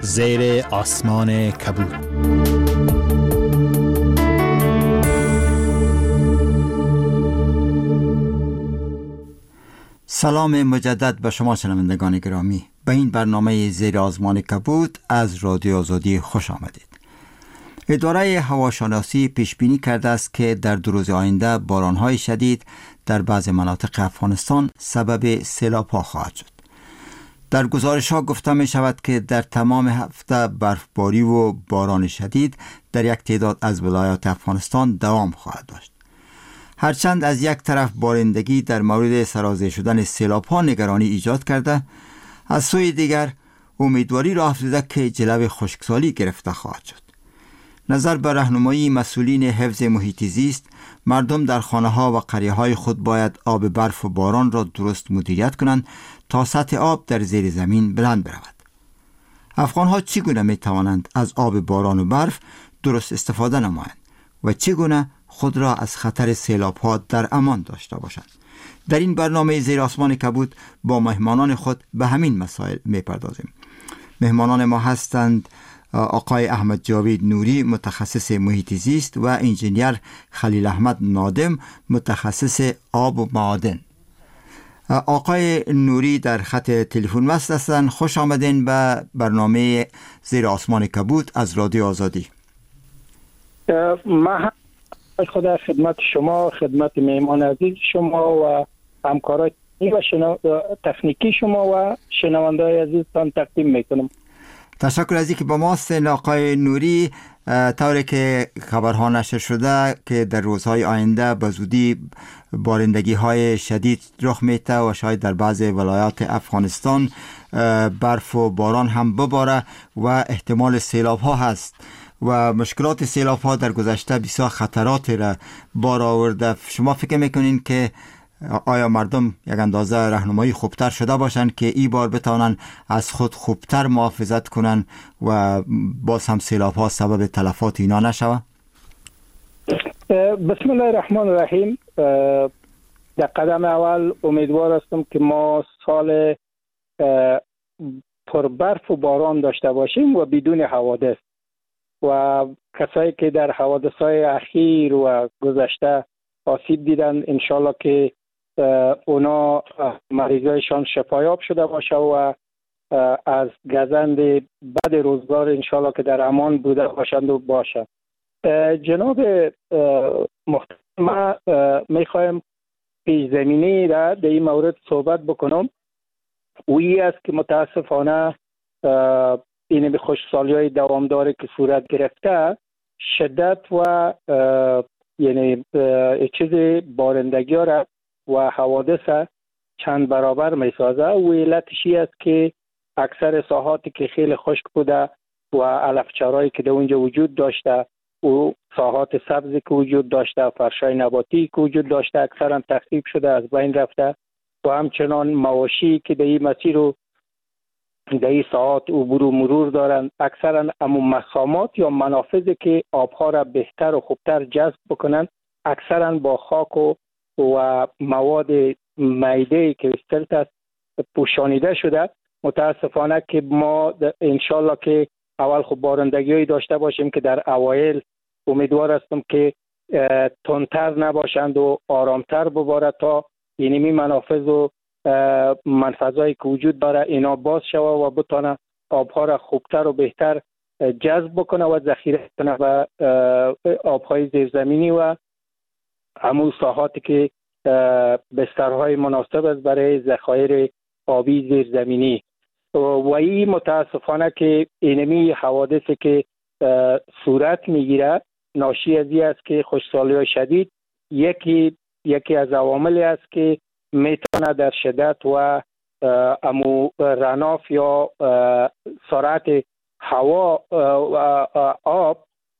زیر آسمان کبود. سلام مجدد به شما شنوندگان گرامی. به این برنامه زیر آسمان کبود از رادیو آزادی خوش آمدید. اداره هواشناسی پیش بینی کرده است که در 2 روز آینده باران‌های شدید در بعض مناطق افغانستان سبب سیلاب‌ها خواهد شد. در گزارش‌ها گفته می شود که در تمام هفته برفباری و باران شدید در یک تعداد از ولایات افغانستان دوام خواهد داشت. هرچند از یک طرف بارندگی در مورد سرازیر شدن سیلاب‌ها نگرانی ایجاد کرده، از سوی دیگر امیدواری را افزوده که جلو خشکسالی گرفته خواهد شد. نظر به راهنمایی مسئولین حفظ محیط زیست، مردم در خانه‌ها و قریه‌های خود باید آب برف و باران را درست مدیریت کنند تا سطح آب در زیر زمین بلند برود. افغان‌ها چگونه می‌توانند از آب باران و برف درست استفاده نمایند و چگونه خود را از خطر سیلاب‌ها در امان داشته باشند؟ در این برنامه زیر آسمان کبود با مهمانان خود به همین مسائل می‌پردازیم. مهمانان ما هستند آقای احمد جاوید نوری، متخصص محیط زیست، و انجینیر خلیل احمد نادم، متخصص آب و معادن. آقای نوری در خط تلفن وصل هستند. خوش آمدین به برنامه زیر آسمان کبود از رادیو آزادی. من خدا خدمت شما، خدمت مهمان عزیز شما و همکارای تکنیکی شما و شنونده‌های عزیزتان تقدیم میکنم. تشکر از اینکه با ما هستین آقای نوری. طوری که خبرها نشر شده که در روزهای آینده به زودی بارندگی های شدید رخ میده و شاید در بعض ولایات افغانستان برف و باران هم بباره و احتمال سیلاب ها هست و مشکلات سیلاب ها در گذشته بسیار خطراتی را بار آورده. شما فکر میکنین که آیا مردم یک اندازه راهنمایی خوبتر شده باشند که این بار بتوانند از خود خوبتر محافظت کنند و باز هم سیلاب ها سبب تلفات اینا نشود؟ بسم الله الرحمن الرحیم. در قدم اول امیدوار هستم که ما سال پر برف و باران داشته باشیم و بدون حوادث، و کسایی که در حوادث‌های اخیر و گذشته آسیب دیدن انشالله که اونا مریضایشان شفایاب شده باشه و از گزند بد روزگار انشالله که در امان بوده باشند و باشه. جناب محترم، ما میخوایم پیش زمینه را در این مورد صحبت بکنم. اویی است که متاسفانه این به خشکسالی‌های دوامداری که صورت گرفته شدت و یعنی چیز بارندگی را و حوادث چند برابر می سازه و علتش است که اکثر ساحاتی که خیلی خشک بوده و علفچرایی که در اونجا وجود داشته و ساحات سبزی که وجود داشته، فرشای نباتی که وجود داشته اکثرا تخریب شده، از بین رفته، و همچنان مواشی که در این مسیر و در این ساحات عبور و مرور دارند اکثرا امو مسامات یا منافذی که آبها را بهتر و خوبتر جذب بکنند اکثرا با خاک و مواد معده‌ای که استلت است پوشانیده شده. متاسفانه که ما انشالله که اول خب بارندگی‌هایی داشته باشیم که در اوایل امیدوار هستم که تندتر نباشند و آرامتر بباره تا اینمی منافذ و منفذایی که وجود داره اینا باز شوه و بتونه آبها را خوبتر و بهتر جذب بکنه و ذخیره کنه و آبهای زیرزمینی و همون ساحاتی که بسترهای مناسب است برای ذخایر آبی زیرزمینی. و این متاسفانه که اینمی حوادثی که صورت میگیره ناشی از این است که خشکسالی‌های شدید یکی از عواملی است که میتونه در شدت و امو رناف یا سرعت هوا و آب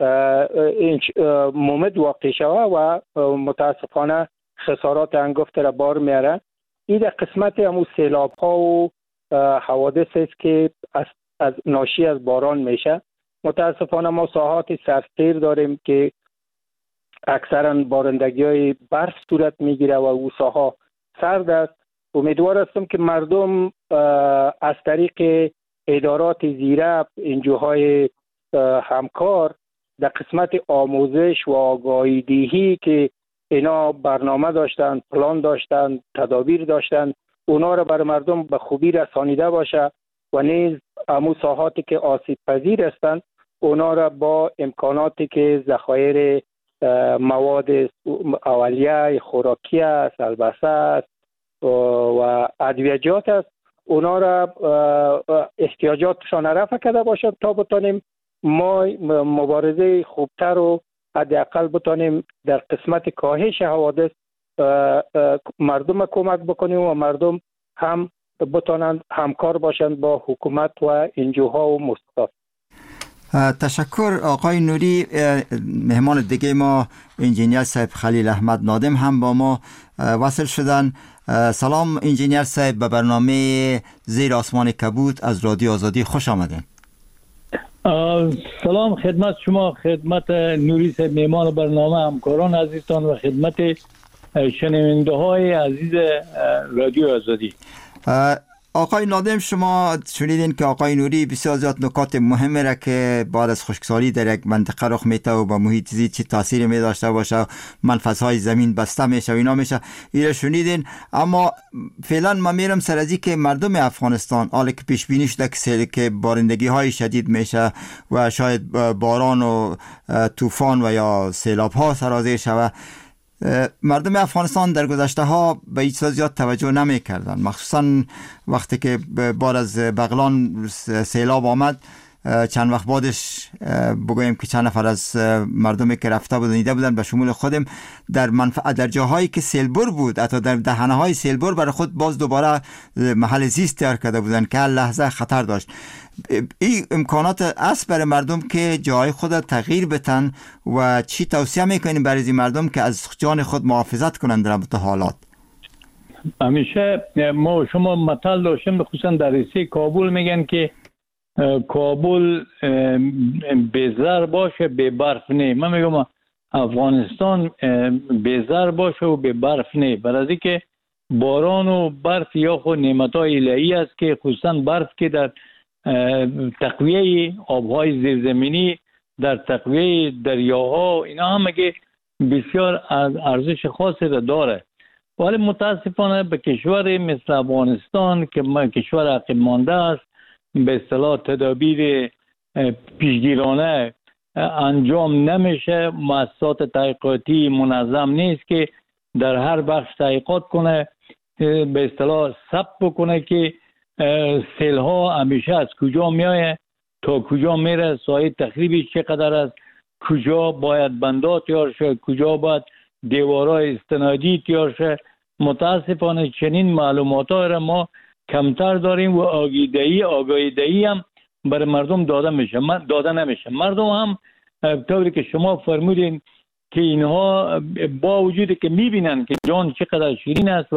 مومد واقع شود و متاسفانه خسارات انگفت را بار میاره. این در قسمت امو سیلاب ها و حوادث است که از ناشی از باران میشه. متاسفانه ما ساحات سرسیر داریم که اکثرا بارندگی های برف صورت میگیره و او ساحا سرد است. امیدوار هستم که مردم از طریق ادارات زیره، انجوهای همکار در قسمت آموزش و آگاهی دهی که اینا برنامه داشتن، پلان داشتن، تدابیر داشتن، اونا را بر مردم به خوبی رسانیده باشه و نیز امو ساحاتی که آسیب پذیر هستند اونا را با امکاناتی که ذخایر مواد اولیه، خوراکی است، البسه است و ادویجات است، اونا را احتیاجاتشان رفع کرده باشد تا بتانیم ما مبارزه خوبتر و حداقل بتانیم در قسمت کاهش حوادث مردم کمک بکنیم و مردم هم بتانند همکار باشند با حکومت و انجوها و مؤسسات. تشکر آقای نوری. مهمان دیگه ما انجینیر صاحب خلیل احمد نادم هم با ما وصل شدن. سلام انجینیر صاحب، به برنامه زیر آسمان کبوت از رادیو آزادی خوش آمدین. سلام خدمت شما، خدمت نوری صاحب مهمان برنامه، همکاران عزیزتان و خدمت شنونده های عزیز رادیو آزادی. آقای نادم، شما شنیدین که آقای نوری بسیار زیاد نکات مهمه را که بعد از خشکسالی در یک منطقه رخ میته و با محیط زیست چه تاثیری می داشته باشه، منفذهای زمین بسته میشه و اینا میشه، اینا شنیدین. اما فعلا ما میرم سر از که مردم افغانستان حالا که پیش بینی شده که بارندگی های شدید میشه و شاید باران و طوفان و یا سیلاب ها سرازیر شود، مردم افغانستان در گذشته ها به هیچ زیاد توجه نمی کردن، مخصوصا وقتی که بعد از بغلان سیلاب آمد. چند وقت بعدش بگویم که چند نفر از مردمی که رفته بودن دیده بودن به شمول خودم در جاهایی که سیلبر بود، حتی در دهنه های سیلبر برای خود باز دوباره محل زیست تیار کرده بودن که هر لحظه خطر داشت. این امکانات است برای مردم که جای خود تغییر بتن و چی توصیه میکنیم برای این مردم که از جان خود محافظت کنند در این حالات؟ همیشه ما شما مثال داشتیم، خصوصا در ریسه کابل میگن که کابل بیزار باشه به برف نه. من میگم افغانستان بیزار باشه و به برف نه، برای که باران و برف یا خود نعمت‌های الهی است که خصوصا برف که در تقویه آبهای زیرزمینی، در تقویه دریاها، اینا هم که بسیار ارزش خاصی را داره. ولی متاسفانه به کشور مثل افغانستان که کشور عقب مانده است، به اصطلاح تدابیر پیشگیرانه انجام نمیشه، مؤسسات تحقیقاتی منظم نیست که در هر بخش تحقیقات کنه، به اصطلاح ثبت بکنه که سیل ها همیشه از کجا میایه، تا کجا میره، سایه تخریبش چقدر است، کجا باید بندات تیار شه، کجا باید دیوارای استنادی تیار شه. متاسفانه چنین معلومات ها را ما کمتر داریم و آگاهی دهی هم برای مردم داده نمیشه. مردم هم طوری که شما فرمودین که اینها با وجودی که میبینن که جان چقدر شیرین است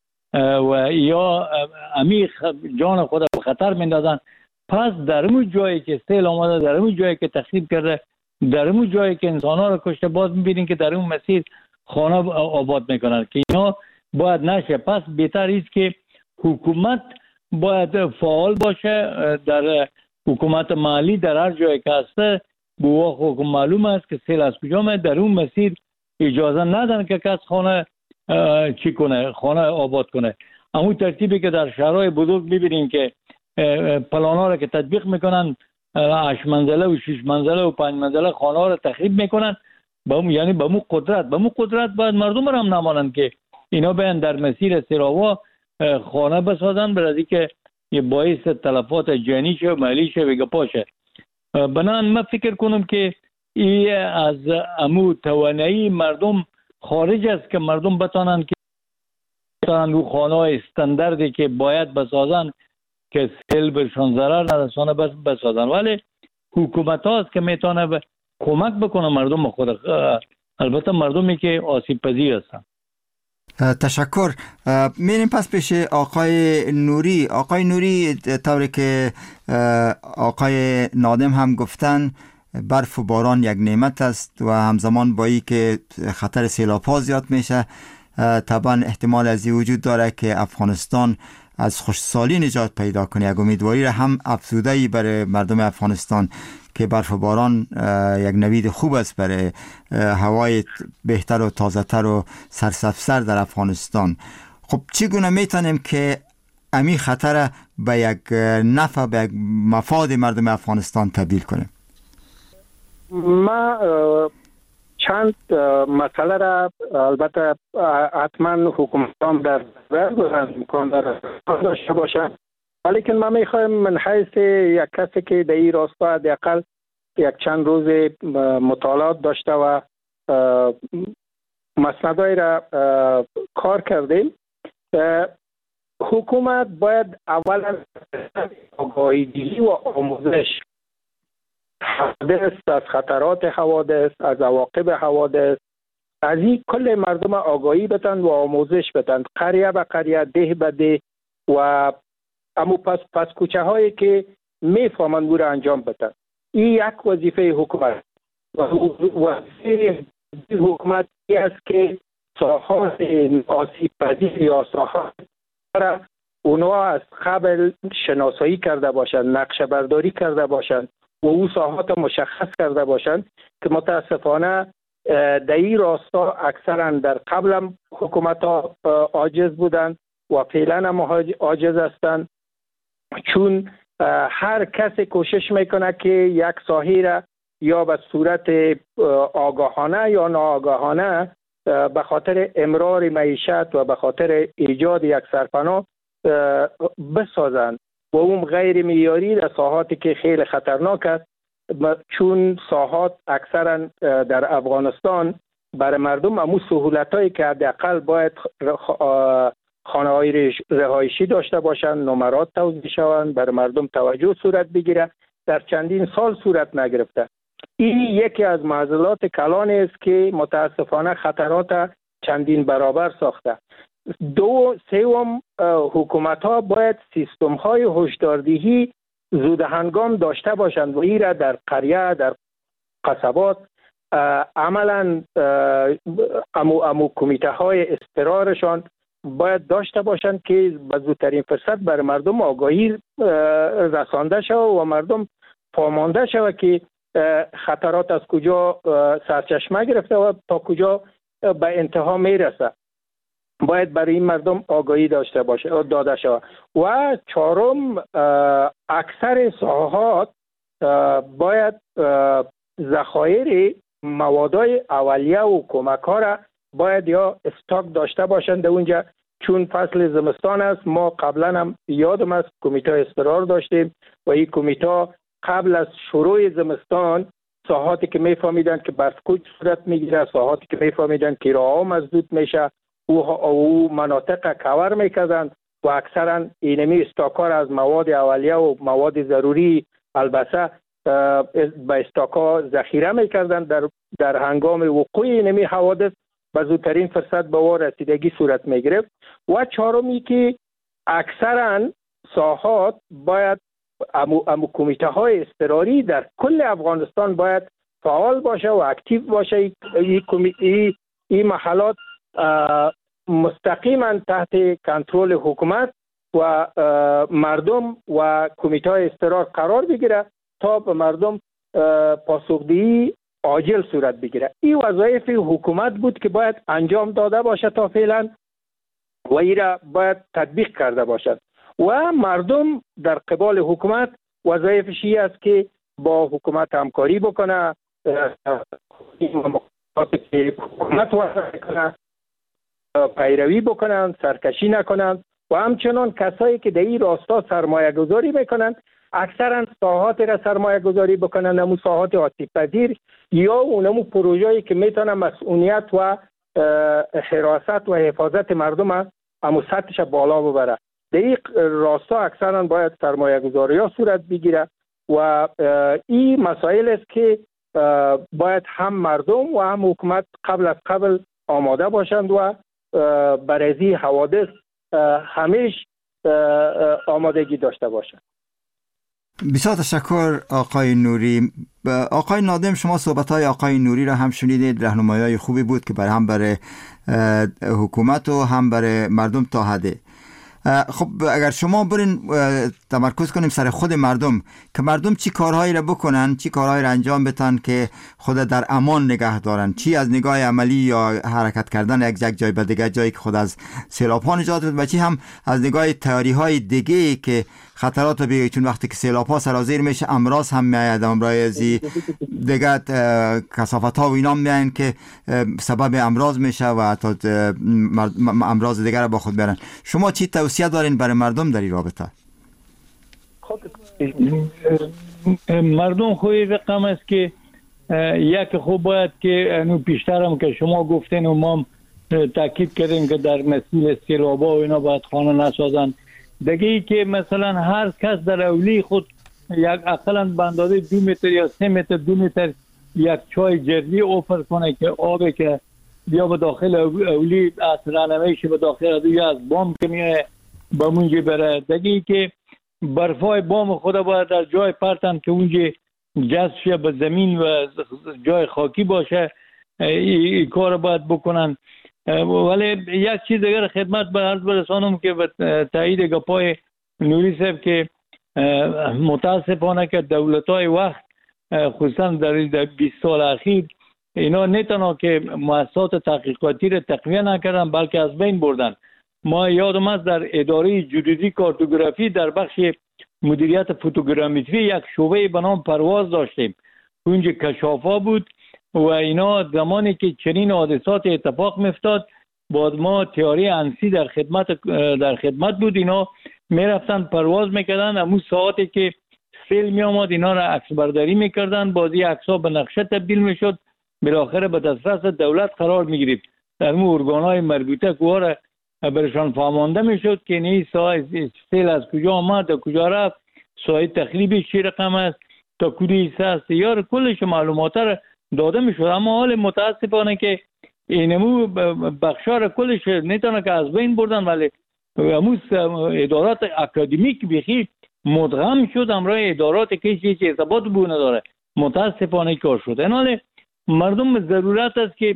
و یا عمیق جان خود به خطر میندازن، پس در اون جایی که سیل آمده، در اون جایی که تخریب کرده، در اون جایی که انسان‌ها را کشته، باز میبینین که در اون مسیر خانه آباد میکنن که اینا باید نشه. پس بهتر است که حکومت باید فعال باشه، در حکومت محلی در هر جایی که هسته به حکم معلوم است که سیل از کجا میاد، در اون مسیر اجازه ندن که کس خانه چی کنه، خانه آباد کنه. اما ترتیبی که در شهرهای بزرگ میبینیم که پلانا را که تطبیق میکنن، 8 منزله و 6 منزله و 5 منزله خانه ها را تخریب میکنن، یعنی به مو قدرت باید مردم را هم نمانند که اینا بیان در مسیر سیراوا خانه بسازن، برای که یه باعث تلفات جانی شه و مالی شه و گپا شه. بنابراین من فکر کنم که این از امو توانایی مردم خارج است که مردم بتانند که رو خانه های استانداردی که باید بسازن که سیل برشان ضرر نرسانه بسازن. ولی حکومت هاست که میتونه کمک بکنه مردم خود، البته مردمی که آسیب پذیر هستن. تشکر. میریم پس پیش آقای نوری. آقای نوری، طوری که آقای نادم هم گفتن، برف و باران یک نعمت است و همزمان با این که خطر سیلاب ها زیاد میشه، طبعا احتمال از این وجود داره که افغانستان از خشکسالی نجات پیدا کنه، یک امیدواری را هم افزوده‌ای برای مردم افغانستان که برف و باران یک نوید خوب است برای هوای بهتر و تازه‌تر و سرسبزتر در افغانستان. خب چگونه میتونیم که امی خطر به یک نفع، به یک مفاد مردم افغانستان تبدیل کنیم؟ ما چند مسئله را البته حتما حکومتان در امکان داشته باشند، ولیکن ما میخوایم من حیث یک کسی که در این راستا حداقل یک چند روز مطالعات داشته و مسندهای را کار کردیم. حکومت باید اولا آگاهی و آموزش حوادث، از خطرات حوادث، از عواقب حوادث، از این کل مردم آگاهی بتن و آموزش بتن، قریه به قریه، ده به ده، و امو پس کوچه هایی که میفهمن او را انجام بتن. این یک وظیفه حکومت. وظیفه حکومت است که ساحات آسیب پذیر یا ساحات را اونها از قبل شناسایی کرده باشند، نقشه برداری کرده باشند و او ساحات مشخص کرده باشند که متاسفانه در این راستا اکثرا در قبل هم حکومت ها عاجز بودند و فعلا هم عاجز هستند، چون هر کس کوشش میکنه که یک ساحه را یا به صورت آگاهانه یا ناآگاهانه به خاطر امرار معیشت و به خاطر ایجاد یک سرپناه بسازند و اون غیر معیاری در ساحاتی که خیلی خطرناک است، چون ساحات اکثرا در افغانستان برای مردم امو سهولتایی که حداقل باید خانه‌های رهایشی داشته باشند، نمرات توزیع شوند، برای مردم توجه صورت بگیره، در چندین سال صورت نگرفته. این یکی از معضلات کلان است که متاسفانه خطرات چندین برابر ساخته. سوم، حکومت ها باید سیستم های هشداردهی زود هنگام داشته باشند و این را در قریه، در قصبات عملا امو کمیته های اضطرارشان باید داشته باشند که به زودترین فرصت بر مردم آگاهی رسانده شود و مردم فهمانده شود که خطرات از کجا سرچشمه گرفته و تا کجا به انتها میرسه. باید برای این مردم آگاهی داده شود. و چهارم، اکثر ساحات باید ذخایر موادهای اولیه و کمک ها را باید یا استاک داشته باشند اونجا، چون فصل زمستان است. ما قبلا هم یادم است کمیته اضطرار داشتیم و این کمیته قبل از شروع زمستان ساحاتی که میفهمیدن که برفکوچ صورت میگیره، ساحاتی که میفهمیدن که راه مسدود میشه او مناطق کور میکردن و اکثرا اینمی استاکار از مواد اولیه و مواد ضروری البته به استاکا ذخیره میکردن در هنگام وقوع اینمی حوادث به زودترین فرصت به رسیدگی صورت میگرفت. و چهارمی که اکثرا ساحات باید امو کمیته های اضطراری در کل افغانستان باید فعال باشه و اکتیو باشه. این محلات مستقیما تحت کنترل حکومت و مردم و کمیته های اضطرار قرار بگیره تا به مردم پاسخدهی عاجل صورت بگیره. این وظایف حکومت بود که باید انجام داده باشه تا فعلا و این را باید تطبیق کرده باشد و مردم در قبال حکومت وظایفش است که با حکومت همکاری بکنه، حکومت وظایف کنه، پیروی بکنن، سرکشی نکنن و همچنان کسایی که در این راستا سرمایه گذاری میکنن اکثرا ساحات را سرمایه گذاری بکنن، همون ساحات آسیب پذیر یا اونمو پروژه‌ای که میتونه مسئولیت و حراست و حفاظت مردم همون سطحش بالا ببره. در این راستا اکثرا باید سرمایه گذاری ها صورت بگیره و این مسائل است که باید هم مردم و هم حکومت قبل از قبل آماده باشند و برای حوادث همیشه آمادگی داشته باشند. بسیار تشکر آقای نوری. آقای نادم، شما صحبت‌های آقای نوری را هم شنیدید، راهنمایی‌های خوبی بود که هم برای حکومت و هم برای مردم تا حده. خب اگر شما برین تمرکز کنیم سر خود مردم، که مردم چی کارهایی را بکنن، چی کارهایی را انجام بدن که خود در امان نگه دارن، چی از نگاه عملی یا حرکت کردن یک جای به دیگر جایی که خود از سیلاب ها نجات بده، و چی هم از نگاه تیاری های دیگه که خطرات بیایی، چون وقتی که سیلاب ها سرازیر میشه امراض هم میاید، امراضی دیگه کثافت ها و اینا میاین که سبب امراض میشه و حتی امراض دیگر با خود برن. شما چی توصیه دارین برای مردم در این رابطه؟ مردم خوی رقم است که یک خوب باید که انو پیشتر هم که شما گفتین و ما تاکید کردیم که در مسئله سیلابا و اینا باید خانه نسازن. دیگه ای که مثلا هر کس در اولی خود یک اقلا بندازه 2 متر یا 3 متر 2 متر یک چای جردی اوفر کنه که آبی که بیا به داخل اولی اصلا نمیشه به داخل یا از بام که میه با اونجا بره. دیگه ای که برفای بام خدا باید در جای پرتن که اونجا جذب شه به زمین و جای خاکی باشه، این کار باید بکنن. ولی یک چیز دیگر خدمت به عرض برسانم که به تایید گپای نوری صاحب که متاسفانه که دولت‌های وقت خصوصا در 20 سال اخیر اینا نه تنها که مؤسسات تحقیقاتی را تقویه نکردن بلکه از بین بردن. ما یادم است در اداره جیودزی کارتوگرافی در بخش مدیریت فوتوگرامتری یک شعبه به نام پرواز داشتیم. اونجا کشافا بود و اینا زمانی که چنین حادثات اتفاق میافتاد بعد ما تئوری انسی در خدمت بود، اینا میرفتن پرواز میکردن، همون ساعتی که سیل میامد اینا را عکس برداری میکردن، بازی عکس‌ها به نقشه تبدیل میشد، بالاخره به دسترس دولت قرار میگرفت. در مو ارگان‌های مربوطه که برشان فهمانده میشد که این ساعت سیل از کجا آمد تا کجا رفت، ساعت تخریبش چی رقم است، تا کدوم حصه است، یا کلش معلومات را داده میشد. اما حال متاسفانه که اینمو بخشار کلش نتونه که از بین بردن، ولی همون ادارات اکادمیک بیخی مدغم شد همراه ادارات که هیچ ارتباط بو نداره. متاسفانه کار شد. این حال مردم ضرورت است که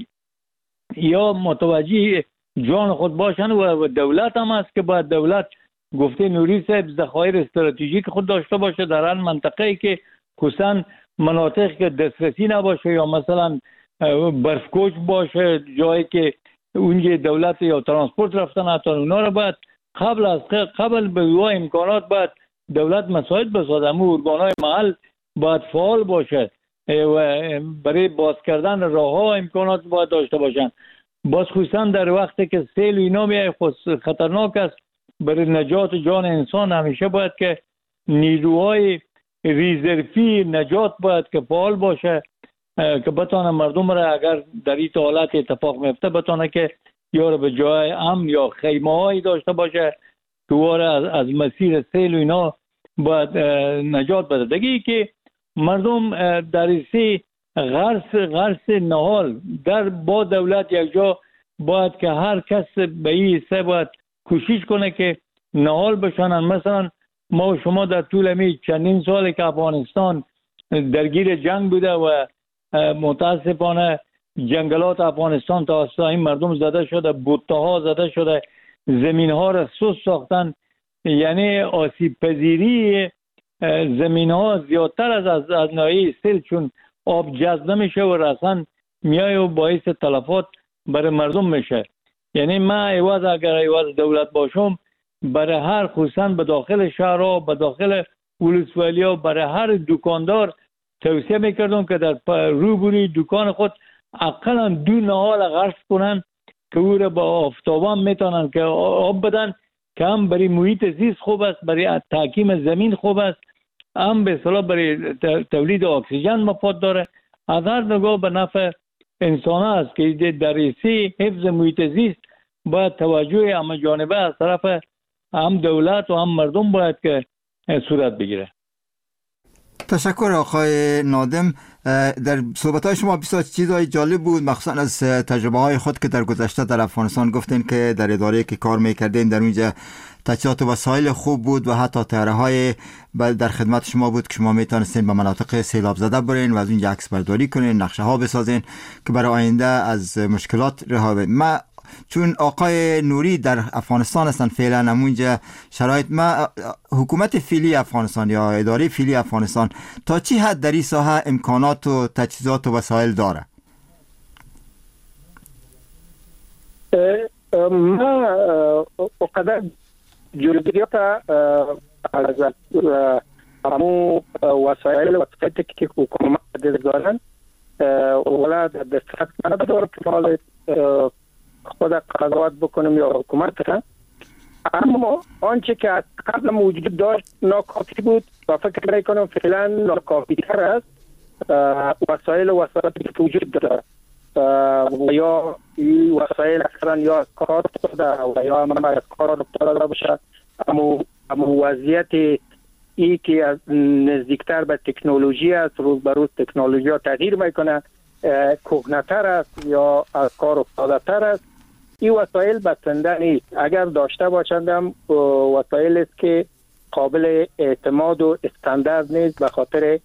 یا متوجه جان خود باشن و دولت هم است که باید دولت گفته نوری صاحب ذخایر استراتژیک خود داشته باشه در هر منطقه‌ای که خصوصا مناطق که دسترسی نباشه یا مثلا برفکوچ باشه، جایی که اونجا دولت یا ترانسپورت رفتن حتی اونا رو باید قبل به امکانات باید دولت مساعد بسازه. همون ارگان‌های محل باید فعال باشه و برای باز کردن راه‌ها امکانات باید داشته باشن. باز خصوصا در وقتی که سیل اینا میاد خطرناک است برای نجات جان انسان، همیشه باید که نیروهای ریزرفی نجات باید که فعال باشه که بتونه مردم را اگر در این حالت اتفاق میفته بتونه که یا را به جای امن یا خیمه‌هایی داشته باشه که از مسیر سیل و اینا باید نجات بده. دیگه که مردم در این غرس نهال در با دولت یک جا باید که هر کس به این حصه باید کوشش کنه که نهال بشنن. مثلا ما و شما در طول همی چندین سالی که افغانستان درگیر جنگ بوده و متاسفانه جنگلات افغانستان توسط این مردم زده شده، بوته ها زده شده، زمین ها را سوس ساختن، یعنی آسیب پذیری زمین ها زیادتر از ناحیه سیل چون آب جذب نمیشه و رسن میای و باعث تلفات برای مردم میشه. یعنی من اگر عوض دولت باشم برای هر خصوصا به داخل شهرها به داخل ولسوالی‌ها برای هر دکاندار توصیه میکردم که در روبروی دکان خود اقلا 2 نهال غرس کنن که او را با آفتابان میتونن که آب بدن که هم برای محیط زیست خوب است، برای تحکیم زمین خوب است، هم به اصطلاح برای تولید اکسیژن مفاد داره. از هر نگاه به نفع انسان است که در ریسی حفظ محیط زیست باید توجه همه جانبه از طرف هم دولت و هم مردم باید که صورت بگیره. تشکر آقای نادم. در صحبت‌های شما بسیار چیزهای جالب بود، مخصوصا از تجربه‌های خود که در گذشته در افغانستان گفتین که در اداره که کار می‌کردین در اونجا تجهیزات و وسایل خوب بود و حتی طیاره‌های در خدمت شما بود که شما میتونستین به مناطق سیلاب زده برین و از اونجا عکس برداری کنین، نقشه ها بسازین که برای آینده از مشکلات رها بشین. من چون آقای نوری در افغانستان هستن فعلا، همونجا شرایط ما حکومت فعلی افغانستان یا اداره فعلی افغانستان تا چی حد در این ساحه امکانات و تجهیزات و وسایل داره؟ ما اقدر جلوگیریات از همون وسایل و تکنیکی که حکومت دارن ولی در دسترس نداره که حال خود قضاوت بکنم یا حکومت کنم. اما آنچه که از قبل موجود داشت ناکافی بود و فکر میکنم فعلا ناکافی تر است. وسایل و وسایلی که وجود داره و یا این وسایل اکثرا یا از کار افتاده و یا هم از کار افتاده باشه، اما وضعیت ای که از نزدیکتر به تکنولوژی است، روز به روز تکنولوژی ها تغییر میکنه، کهنه‌تر است یا از کار افتاده تر است. این وسایل بسنده نیست. اگر داشته باشند هم وسایل است که قابل اعتماد و استاندارد نیست به خاطر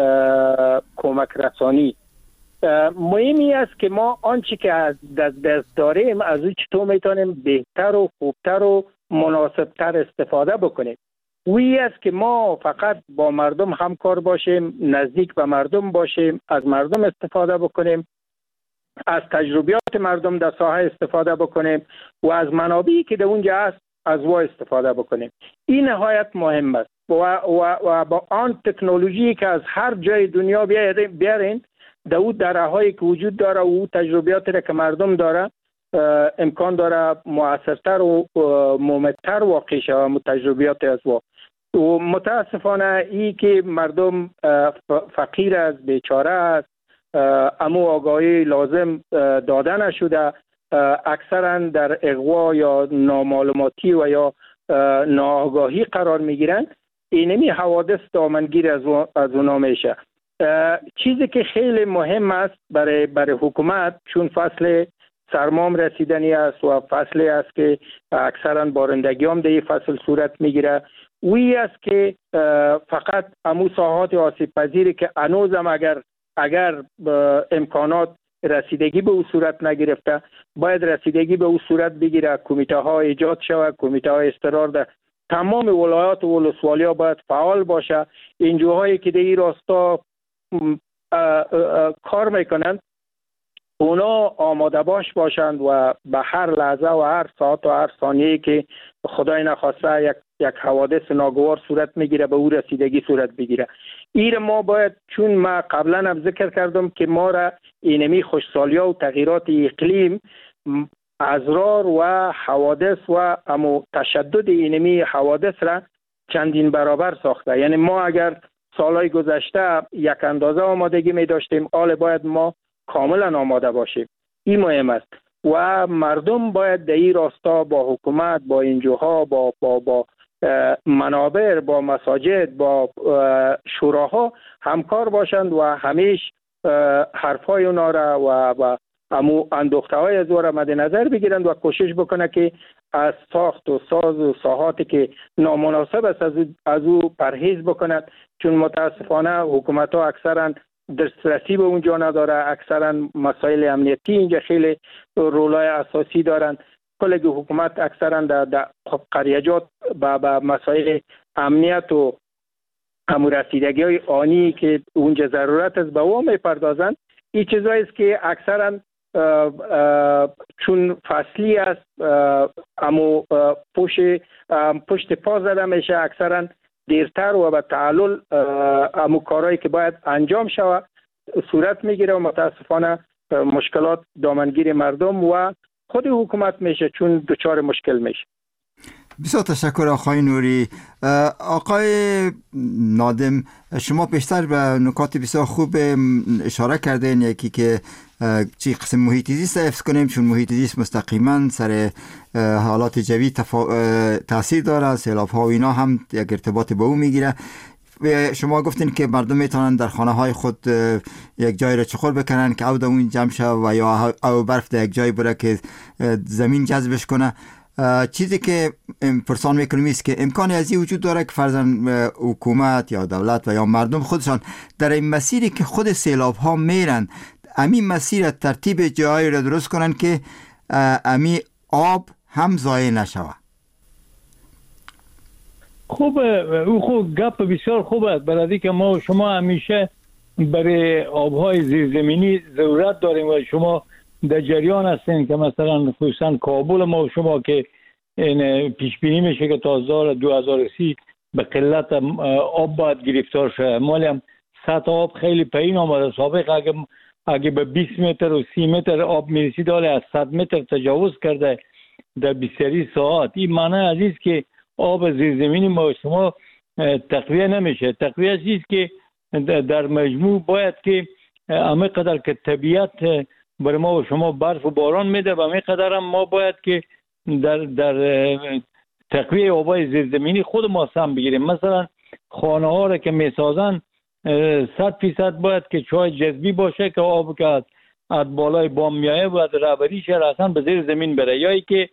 کمک رسانی. مهمی است که ما آنچه که از دست داریم از اون چطور میتونیم بهتر و خوبتر و مناسبتر استفاده بکنیم. وی است که ما فقط با مردم همکار باشیم، نزدیک به مردم باشیم، از مردم استفاده بکنیم، از تجربیات مردم در ساحه استفاده بکنیم و از منابعی که در اونجا است از وا استفاده بکنیم. این نهایت مهم است و با آن تکنولوژی که از هر جای دنیا بیارین در اون درهایی که وجود داره و اون تجربیاتی که مردم داره امکان داره مؤثرتر و مهمتر واقع شود تجربیات از وا. و متاسفانه ای که مردم فقیر است، بیچاره است، اما آگاهی لازم داده نشده، اکثرا در اغوا یا نامعلوماتی و یا ناآگاهی قرار میگیرند. اینمی حوادث دامنگیر از اونا میشه. چیزی که خیلی مهم است برای حکومت، چون فصل سرمام رسیدنی است و فصلی است که اکثرا بارندگی هم در این فصل صورت میگیره، وی است که فقط امو ساحات آسیب پذیری که هنوزم اگر امکانات رسیدگی به او صورت نگرفته باید رسیدگی به او صورت بگیره. کمیته ها ایجاد شود، کمیته های استقرار در تمام ولایات و ولسوالی ها باید فعال باشه. انجوهایی که در این راستا کار میکنند اونا آماده باشند و به هر لحظه و هر ساعت و هر ثانیه که خدای نخواسته یک حوادث ناگوار صورت میگیره به او رسیدگی صورت بگیره. این ما باید، چون ما قبلا هم ذکر کردم که ما را اینمی خوشسالیا و تغییرات اقلیم ازرار و حوادث و امو تشدد اینمی حوادث را چندین برابر ساخته. یعنی ما اگر سالهای گذشته یک اندازه آمادگی می داشتیم، حال باید ما کاملا آماده باشیم. این مهم است و مردم باید در این راستا با حکومت، با انجوها، با منابر، با مساجد، با شوراها همکار باشند و همیشه حرفای اونا را و اندوخته های از او را مد نظر بگیرند و کوشش بکنه که از ساخت و ساز و ساحاتی که نامناسب است از او پرهیز بکند. چون متاسفانه حکومت ها اکثرا دسترسی به اونجا نداره، اکثرا مسائل امنیتی اینجا خیلی رولای اساسی دارند. کل حکومت اکثرا در قریجات با مسائل امنیت و رسیدگی های آنی که اونجا ضرورت است به او میپردازند. این چیزایی است که اکثرا چون فصلی است اما پشت پا زده میشه، اکثرا دیرتر و به تعلل امو کارهایی که باید انجام شود صورت میگیره و متاسفانه مشکلات دامنگیر مردم و خود حکومت میشه چون دچار مشکل میشه. بسیار تشکر آقای نوری. آقای نادم، شما پیشتر به نکات بسیار خوب اشاره کردین. یکی که چی قسم محیط زیست حفظ کنیم، چون محیط زیست مستقیما سر حالات جوی تاثیر داره، سیلاب ها و اینا هم یک ارتباط به او میگیره. شما گفتین که مردم میتونن در خانه های خود یک جای را چخور بکنن که او در اون جمع شد و یا او برف در یک جای بره که زمین جذبش کنه. چیزی که پرسان میکنیم است که امکانی از این وجود داره که فرضاً حکومت یا دولت و یا مردم خودشان در این مسیری که خود سیلاب ها میرن، همین مسیر ترتیب جایی را درست کنن که امی آب هم ضایع نشود. خوبه، او خوب گپ بسیار خوب است، برای که ما شما همیشه برای آبهای زیرزمینی ضرورت داریم و شما در جریان هستین که مثلا خصوصا کابل ما شما که این پیش بینی میشه که تا 2030 به قلت آب باید گرفتار شه. مالی هم سطح آب خیلی پایین آمده. سابق اگه به 20 متر و 30 متر آب میرسید حالا از 100 متر تجاوز کرده در 20 ساعت. این معنی عزیز که آب زیرزمینی ما شما تقویه نمیشه. تقویه چیست که در مجموع باید که همه قدر که طبیعت برای ما و شما برف و باران میده و همه قدر هم ما باید که در تقویه آبای زیرزمینی خود ما سهم بگیریم. مثلا خانه ها را که میسازن 100% باید که چای جذبی باشه که آب که از بالای بام میایه باید رهبریش اصلا به زیر زمین بره. یا ای که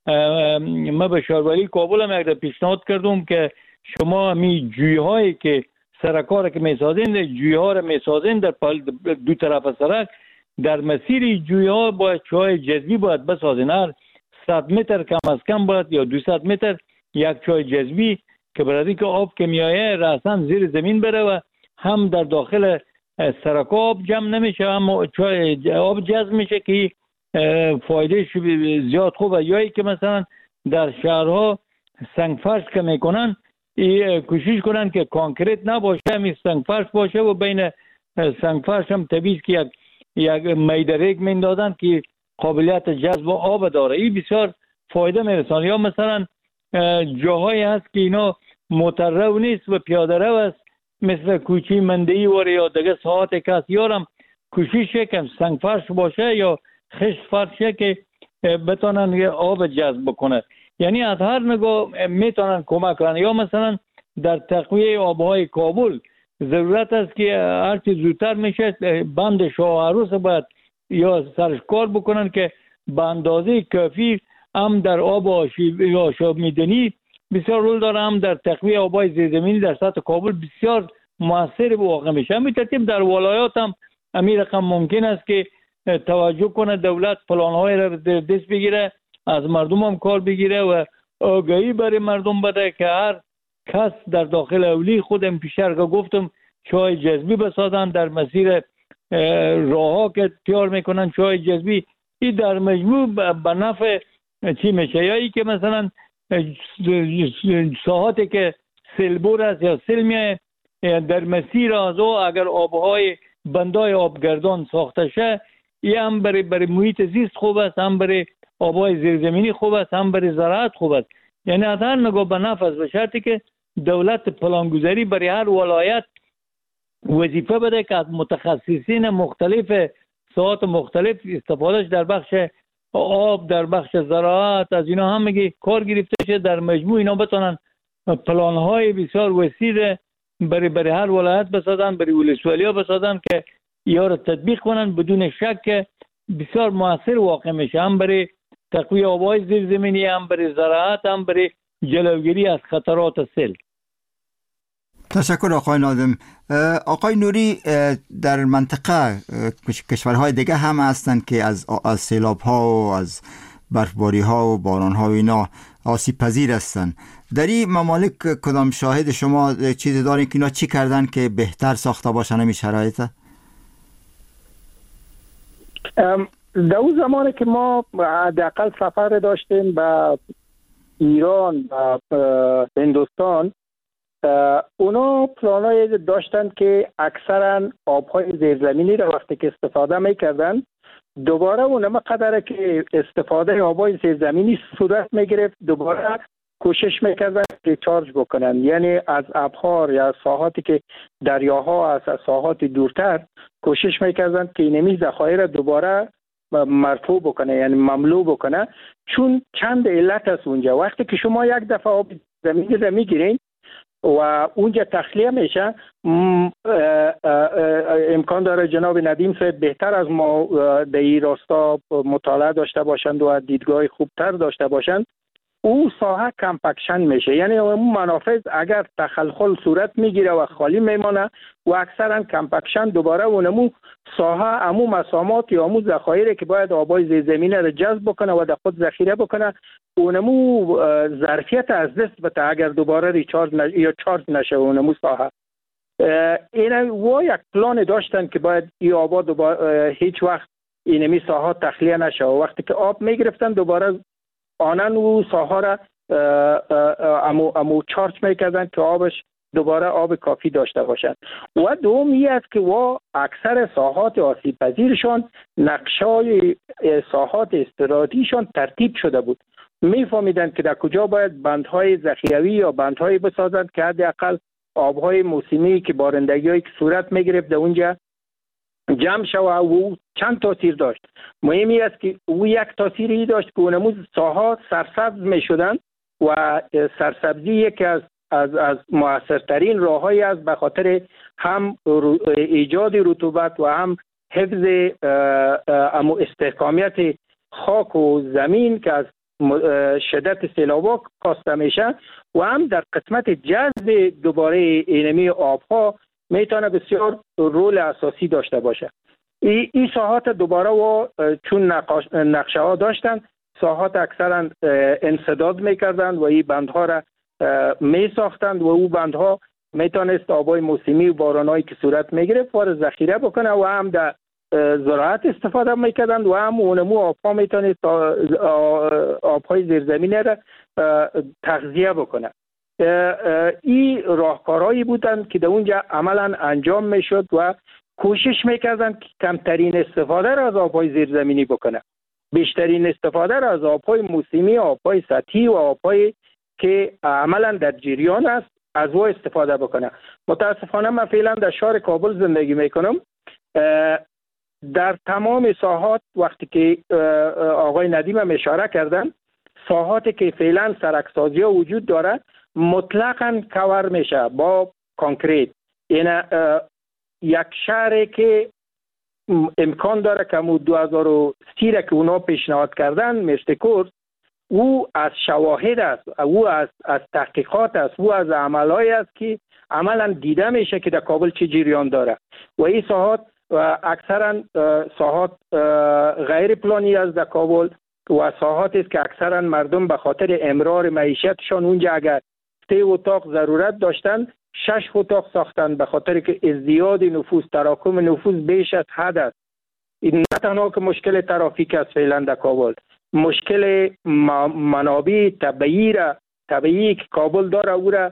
ما به شهروری کابل هم یک پیشنهاد کردم که شما می جوی هایی که سرکار که میسازین جوی ها را میسازین در دو طرف سرک، در مسیر جوی ها باید چای جذبی باید بسازین. هر 100 متر کم از کم باید یا 200 متر یک چای جذبی که برای که آب که میایه راسن زیر زمین بره و هم در داخل سرکا آب جمع نمیشه هم چای آب جذب میشه که فایده زیاد خوبه. یا ای که مثلا در شهرها سنگ فرش که میکنن کوشش کنن که کانکریت نباشه، همین سنگ فرش باشه و بین سنگ فرش هم طبیعی که یک میدرک میندازن که قابلیت جذب آب داره. این بسیار فایده میرسانه. یا مثلا جاهایی هست که اینا موتر نیست و پیاده رو است، مثل کوچی مندهی وره یا دیگه ساعت کس یارم کوشش کن سنگ فرش باشه یا خشت فرشه که بتونن آب جذب بکنه. یعنی از هر نگاه میتونن کمک کنن. یا مثلا در تقویه آبهای کابل ضرورت است که هرچی زودتر میشه بند شاه عروس باید یا سرش کار بکنن که به اندازه کافی هم در آب آشاب میدنی بسیار رول داره، هم در تقویه آبهای زیرزمینی در سطح کابل بسیار موثر واقع میشه. همین ترتیب در ولایات هم همین رقم ممکن است که توجه کنه دولت پلان‌های را دست بگیره، از مردم هم کار بگیره و آگاهی برای مردم بده که هر کس در داخل اولی خودم پیشتر که گفتم چای جذبی بسازن در مسیر راه‌ها که تیار میکنن چای جذبی. این در مجموع به نفع چی میشه. یا ای که مثلا ساعاتی که سیلبور است یا سیل میه در مسیر از او اگر آبهای بندای آبگردان ساخته شه، این هم برای محیط زیست خوب است، هم برای آبهای زیرزمینی خوب است، هم برای زراعت خوب است. یعنی از هر نگاه به نفع است، به شرطی که دولت پلانگذاری برای هر ولایت وظیفه بده که از متخصصین مختلف ساعات مختلف استفادهش در بخش آب، در بخش زراعت، از اینا هم میگه کار گرفته شه. در مجموع اینا بتونن پلان‌های بسیار وسیع برای هر ولایت بسازن، برای ولسوالی‌ها بسازن که اینا رو تطبیق کنن. بدون شک بسیار موثر واقع میشه، هم برای تقویه آب‌های زیرزمینی، هم برای زراعت، هم برای جلوگیری از خطرات سیل. تشکر آقای ناظم. آقای نوری، در منطقه کشورهای دیگه هم هستند که از سیلاب ها و از برفباری ها و باران ها و اینا آسیب پذیر هستند. در این ممالک کدام شاهد شما چیزی دارین که اینا چی کردن که بهتر ساخته باشن این شرایط؟ در اون زمانی که ما حداقل سفر داشتیم به ایران و هندوستان، اونا پلانای داشتن که اکثرا آبهای زیرزمینی را وقتی که استفاده میکردن دوباره اونم قدره که استفاده آبهای زیرزمینی صورت میگرفت دوباره کوشش میکردن ریچارج بکنن. یعنی از ابحار یا ساحاتی که دریاها از ساحات دورتر کوشش میکردن که اینمی ذخایر دوباره مرفوع بکنه، یعنی مملو بکنه. چون چند علت است اونجا. وقتی که شما یک دفعه آب زمینی را میگیرین و اونجا تخلیه میشه، امکان داره جناب ندیم صاحب بهتر از ما در این راستا مطالعه داشته باشند و دیدگاه خوبتر داشته باشند. او ساحه کمپکشن میشه، یعنی اون منافذ اگر تخلخل صورت میگیره و خالی میمانه و اکثرا کمپکشن دوباره اونمو ساحه امو مسامات یا امو ذخایر که باید آبای زیرزمینی را جذب بکنه و در خود ذخیره بکنه اونمو ظرفیت از دست بده اگر دوباره ریچارج یا چارج نشه اونمو ساحه. این و یک پلان داشتن که باید این آبا هیچ وقت اینمی ساحه تخلیه نشه و وقتی که آب میگرفتن دوباره آنن و ساحه را امو چارج میکردن که آبش دوباره آب کافی داشته باشند. و دومی است که اکثر ساحات آسیب پذیرشان نقشای ساحات استراتیژیشان ترتیب شده بود، میفهمیدن که در کجا باید بندهای ذخیروی یا بندهای بسازند که حداقل آبهای موسمی که بارندگی‌هایی که صورت میگرفت در اونجا جمع شود. و چند تاثیر داشت. مهمی است که او یک تاثیری داشت که اونمو ساحات سرسبز میشدن و سرسبزی یکی از مؤثرترین راههایی است به خاطر هم ایجاد رطوبت و هم حفظ استحکامیت خاک و زمین که از شدت سیلاب‌ها کاسته میشه و هم در قسمت جذب دوباره اینمی آبها میتونه بسیار رول اساسی داشته باشه. این ساحات دوباره و چون نقشه ها داشتن ساحات اکثرا انسداد میکردند و این بندها را می ساختند و او بندها میتونست آبای موسمی و بارانایی که صورت میگرفت و ذخیره بکنه و هم در زراعت استفاده میکردند و هم اونمو آبها میتونست آبهای زیرزمینی را تغذیه بکنه. این راهکارهایی بودند که در اونجا عملا انجام میشد و کوشش میکردند که کمترین استفاده را از آبهای زیرزمینی بکنه، بیشترین استفاده را از آبهای موسمی، آبهای سطحی و آبهای که عملا در جریان است از او استفاده بکنه. متاسفانه من فعلا در شهر کابل زندگی میکنم. در تمام ساحات وقتی که آقای ندیم هم اشاره کردن ساحاتی که فعلا سرکسازی ها وجود داره مطلقاً کور میشه با کانکریت. این یک شهری که امکان داره که 2030 که اونا پیشنهاد کردن مستکورس او از شواهد است، او از تحقیقات است، او از عملهای است که عملا دیده میشه که در کابل چه جریان داره و این ساحات اکثرا ساحات غیر پلانی است در کابل و ساحاتی است که اکثرا مردم به خاطر امرار معیشتشان اونجا اگر 3 اتاق ضرورت داشتن 6 اتاق ساختن به خاطر که ازدیاد نفوس، تراکم نفوس بیش از حد است. این نه تنها که مشکل ترافیک است فعلا در کابل، مشکل منابع طبیعی که کابل داره او را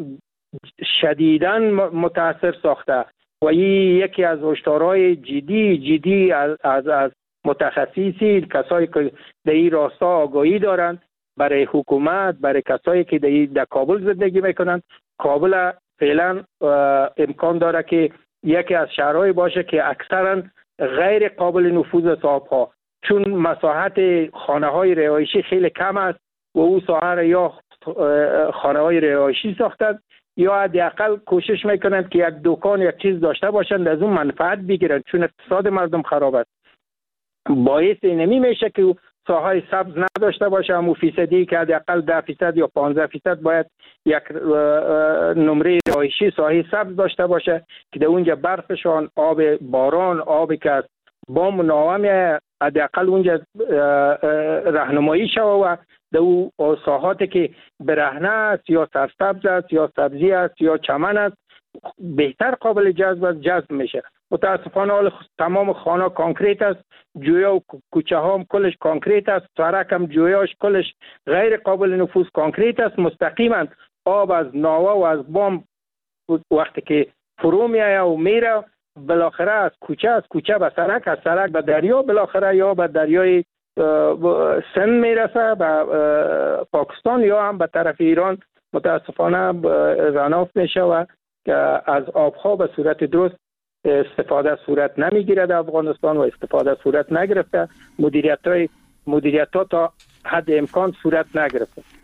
شدیداً متاثر ساخته و این یکی از هشدارهای جدی از متخصصی کسایی که در این راستا آگاهی دارند برای حکومت، برای کسایی که در کابل زندگی میکنند. کابل فعلا امکان داره که یکی از شهرهای باشه که اکثرا غیر قابل نفوذ است آبها، چون مساحت خانه های رهایشی خیلی کم است و او ساحه را یا خانه های رهایشی ساختند یا حداقل کوشش میکنند که یک دکان یک چیز داشته باشند از اون منفعت بگیرند، چون اقتصاد مردم خراب است. باعث اینمی میشه که ساحه سبز نداشته باشه، همون فیصدی که حداقل 10% یا 15% باید یک نمره رهایشی ساحه سبز داشته باشه که در اونجا برفشان، آب باران، آبی که از بام ناوام حداقل اونجا راهنمایی شوه و در او ساحاتی که برهنه است یا سرسبز است یا سبزی است یا چمن است بهتر قابل جذب میشه. متاسفانه حال تمام خانه کانکریت است، جویا و کوچه ها هم کلش کانکریت است، سرک هم جویاش کلش غیر قابل نفوذ کانکریت است. مستقیما آب از ناوه و از بام وقتی که فرو میایه و میره بالاخره از کوچه به سرک، از سرک به دریا، بالاخره یا به دریای سند میرسه به پاکستان یا هم به طرف ایران متاسفانه رناف میشه و از آبها به صورت درست استفاده صورت نمیگیره در افغانستان و استفاده صورت نگرفته، مدیریت ها تا حد امکان صورت نگرفته.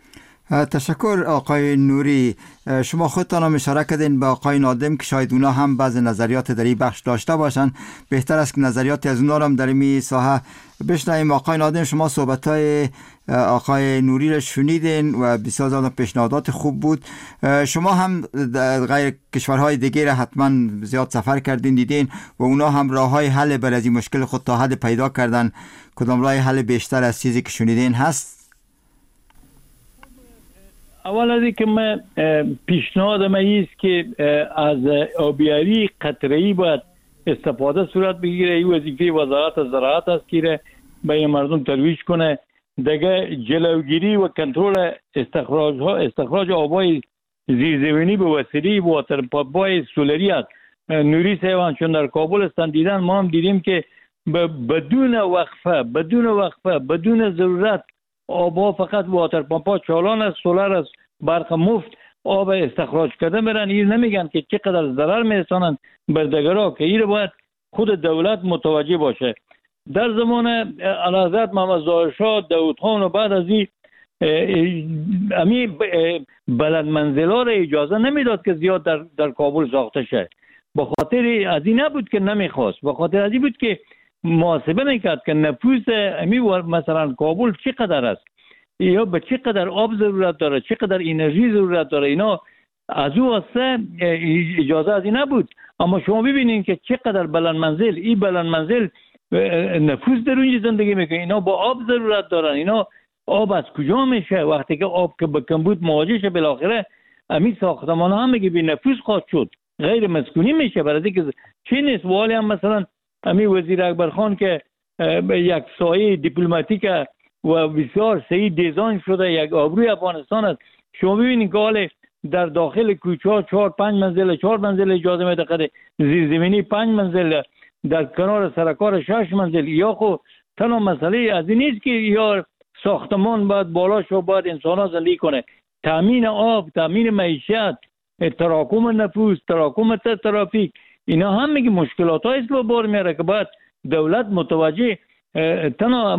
تشکر آقای نوری. شما خودتان هم اشاره کردین به آقای نادم که شاید اونا هم بعض نظریات در این بخش داشته باشن. بهتر است که نظریات از اونا هم در این ساحه بشنویم. آقای نادم، شما صحبت‌های آقای نوری را شنیدین و بسیار زیاد پیشنهادات خوب بود. شما هم غیر کشورهای دیگه را حتما زیاد سفر کردین، دیدین و اونا هم راه‌های حل بر از این مشکل خود تا حد پیدا کردن. کدام راه حل بیشتر از چیزی که شنیدین هست؟ اول از اینکه من پیشنهادم است که از آبیاری قطره‌ای باید استفاده صورت بگیره. این وظیفه وزارت زراعت است که به مردم ترویج کنه. دیگه جلوگیری و کنترل استخراج آبای زیرزمینی به وسیله واتر پمپ‌های سولری است. نوری صاحب چون در کابل هستن دیدن، ما هم دیدیم که بدون وقفه بدون ضرورت آبها فقط واتر پمپ‌ها چالان است، سولر است، برق مفت آب استخراج کرده میرن. این نمیگن که چقدر ضرر میرسانن بر دیگرها، که این باید خود دولت متوجه باشه. در زمان اعلیحضرت محمد ظاهر شاه داود خان و بعد از این بلند منزل‌ها را اجازه نمیداد که زیاد در کابل ساخته شه. به خاطر از این نبود که نمیخواست، به خاطر از این بود که محاسبه میکرد که نفوس مثلا کابل چقدر است، یا به چقدر آب ضرورت داره، چقدر انرژی ضرورت داره. اینا از او واسه اجازه از این نبود. اما شما ببینید که چقدر بلند منزل نفوس در اونجا زندگی میکنه. اینا با آب ضرورت دارن. اینا آب از کجا میشه؟ وقتی که آب که به کمبود مواجه شه بالاخره امی ساختمان هم میگه بی نفوس خواهد شد، غیر مسکونی میشه. برای اینکه چی نیست. والی هم مثلا امی وزیر اکبرخان که یک سایه دیپلماتیک و بسیار صحیح دیزاین شده یک آبروی افغانستان است. شما ببینید که حال در داخل کوچه 4-5 منزل اجازه میده قدر زیرزمینی 5 منزل، در کنار سرکار 6 منزل. یا خو تنها مسئله از این نیست که یا ساختمان باید بالا شو باید انسان ها زندگی کنه. تامین آب، تامین معیشت، تراکم نفوس، تراکم ترافیک، اینا هم میگه مشکلات هاییست که بار میاره که باید دولت متوجه تنها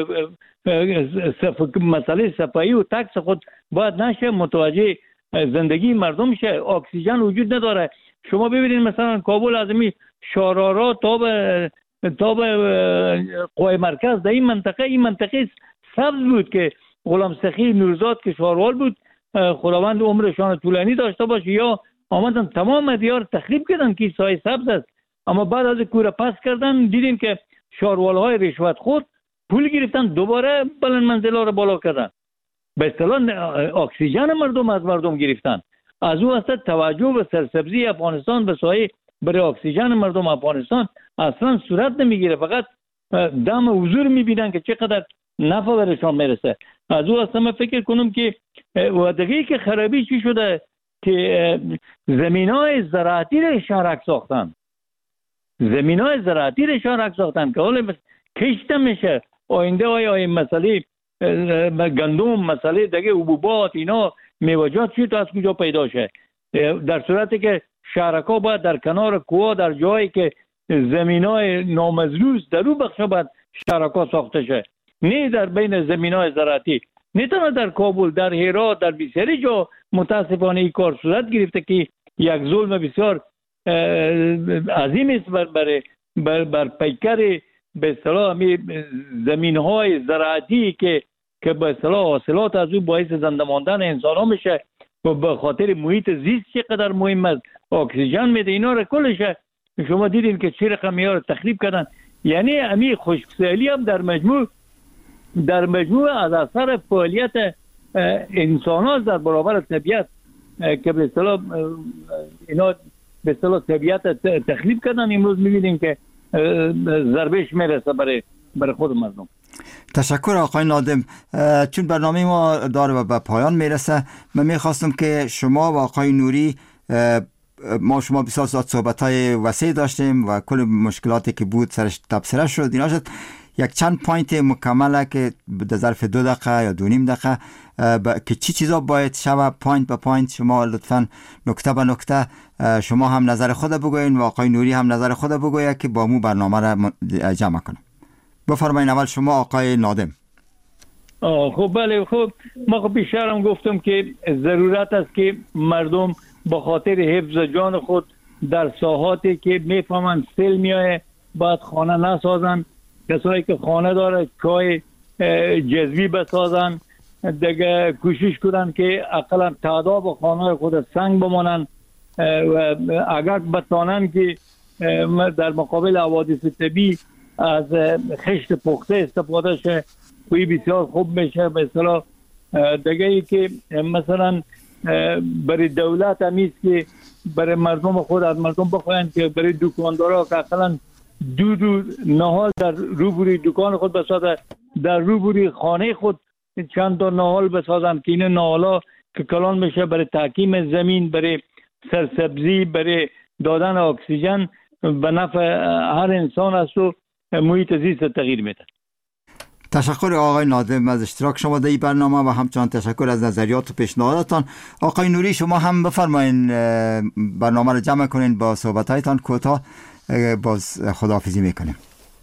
مسئله صفایی و تکس خود باید نشه، متوجه زندگی مردم شه. اکسیژن وجود نداره. شما ببینید مثلا کابل از این شارارا تا به قوای مرکز در این منطقه سبز بود که غلام سخی نورزاد که شاروال بود، خداوند عمرشان طولانی داشته باشه، یا آمدن تمام دیار تخریب کردن که سایه سبز است. اما بعد از کوره پس کردن دیدیم که شاروال های رشوت خور پول گرفتن، دوباره بلند منزل ها رو بالا کردن. به اصطلاح اکسیژن مردم از مردم گرفتن. از او اصلا توجه به سرسبزی افغانستان به سایه برای اکسیژن مردم افغانستان اصلا صورت نمیگیره. فقط دم حضور میبینن که چقدر نفع برشان میرسه. از او اصلا من فکر کنم که ودقیقی که خرابی چی شده که زمینای زراعتی رو شهرک ساختن. که حالا کشت میشه. آینده های مسئله گندم، مسئله دیگه حبوبات، اینا میوه‌جات چی تو از کجا پیدا شه؟ در صورتی که شهرک‌ها باید در کنار کوها، در جایی که زمینای نامزروز در اون بخشا باید شهرک‌ها ساخته شه، نه در بین زمینای زراعتی. نه تنها در کابل، در هرات، در بسیاری جا متاسفانه این کار صورت گرفته که یک ظلم بسیار عظیم است بر پیکر به اصطلاح زمین‌های زراعتی که به اصطلاح حاصلات از اون باعث زنده ماندن انسان‌ها میشه و به خاطر محیط زیست چقدر مهم است، اکسیژن میده. اینا رو کلش شما دیدین که چه رقمی‌ها رو تخریب کردن. یعنی امی خشکسالی هم در مجموع از اثر فعالیت انسان‌ها در برابر طبیعت که به اصطلاح اینا به اصطلاح طبیعت تخریب کردن. امروز می‌بینیم که ضربهش میرسه برای خود مردم. تشکر آقای نادم. چون برنامه ما داره و به پایان میرسه، من میخواستم که شما و آقای نوری شما بسیار زیاد صحبت‌های وسیع داشتیم و کل مشکلاتی که بود سرش تبصره شد. اینا شد یک چند پوینت مکمله که در ظرف 2 دقیقه یا 2.5 دقیقه که چی چیزا باید شوه پوینت به پوینت شما لطفاً نکته به نکته شما هم نظر خود بگوین و آقای نوری هم نظر خود بگویه که با مو برنامه را جمع کنم. بفرمایید. اول شما آقای نادم. خب بله، خب ما خب بیشتر هم گفتم که ضرورت است که مردم به خاطر حفظ جان خود در ساحاتی که میفهمن سیل میایه باید خانه نسازن. کسایی که خانه داره چای جذبی بسازن، دیگه کوشش کنن که اقلا تعداد خانه خود سنگ بمانن و اگر بتانن که در مقابل حوادث طبیعی از خشت پخته استفاده شه، کوی بسیار خوب میشه. به اصطلاح دیگه ای که مثلا برای دولت همیست که برای مردم خود از مردم بخواین که برای دکاندارا که اقلا دو نهال در روبروی دکان خود بسازن، در روبروی خانه خود چند تا نهال بسازن که این نهالا که کلان میشه برای تحکیم زمین، برای سرسبزی، برای دادن اکسیژن به نفع هر انسان است و محیط زیست تغییر میده. تشکر آقای نادم از اشتراک شما در این برنامه و همچنان تشکر از نظریات و پیشنهاداتان. آقای نوری شما هم بفرمایید برنامه رو جمع کنین با صحبتایتان کوتاه، باز خداحافظی میکنیم.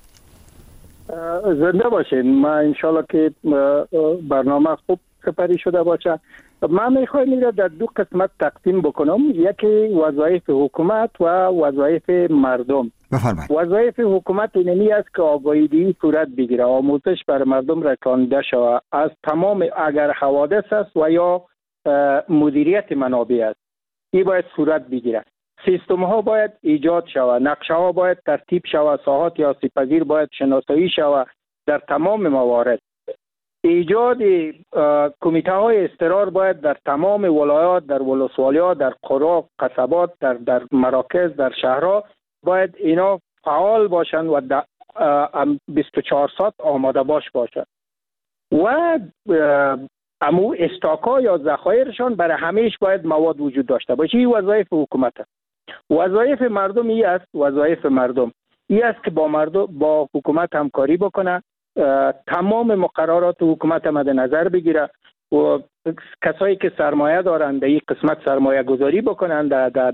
زنده باشین. ما انشالله که برنامه خوب سپری شده باشه. من میخوایم این را در دو قسمت تقسیم بکنم، یکی وظایف حکومت و وظایف مردم. بفرمایید. وظایف حکومت اینمی است که آگاهی صورت بگیره، آموزش بر مردم رسانیده شود از تمام اگر حوادث است و یا مدیریت منابع است، این باید صورت بگیره. سیستم ها باید ایجاد شود، نقشه ها باید ترتیب شود، ساحات آسیب پذیر باید شناسایی شود در تمام موارد. ایجاد کمیته های اضطرار باید در تمام ولایات، در ولسوالی‌ها، در قرا، قصبات، در مراکز، در شهرها باید اینا فعال باشند و 24 ساعت آماده باشند و امو استاکا یا ذخایرشان برای همیش باید مواد وجود داشته باشه. این وظایف حکومت است. وظایف مردم این است، وظایف مردم این است که با حکومت همکاری بکنه، تمام مقررات حکومت مد نظر بگیره و کسایی که سرمایه دارند در این قسمت سرمایه گذاری بکنن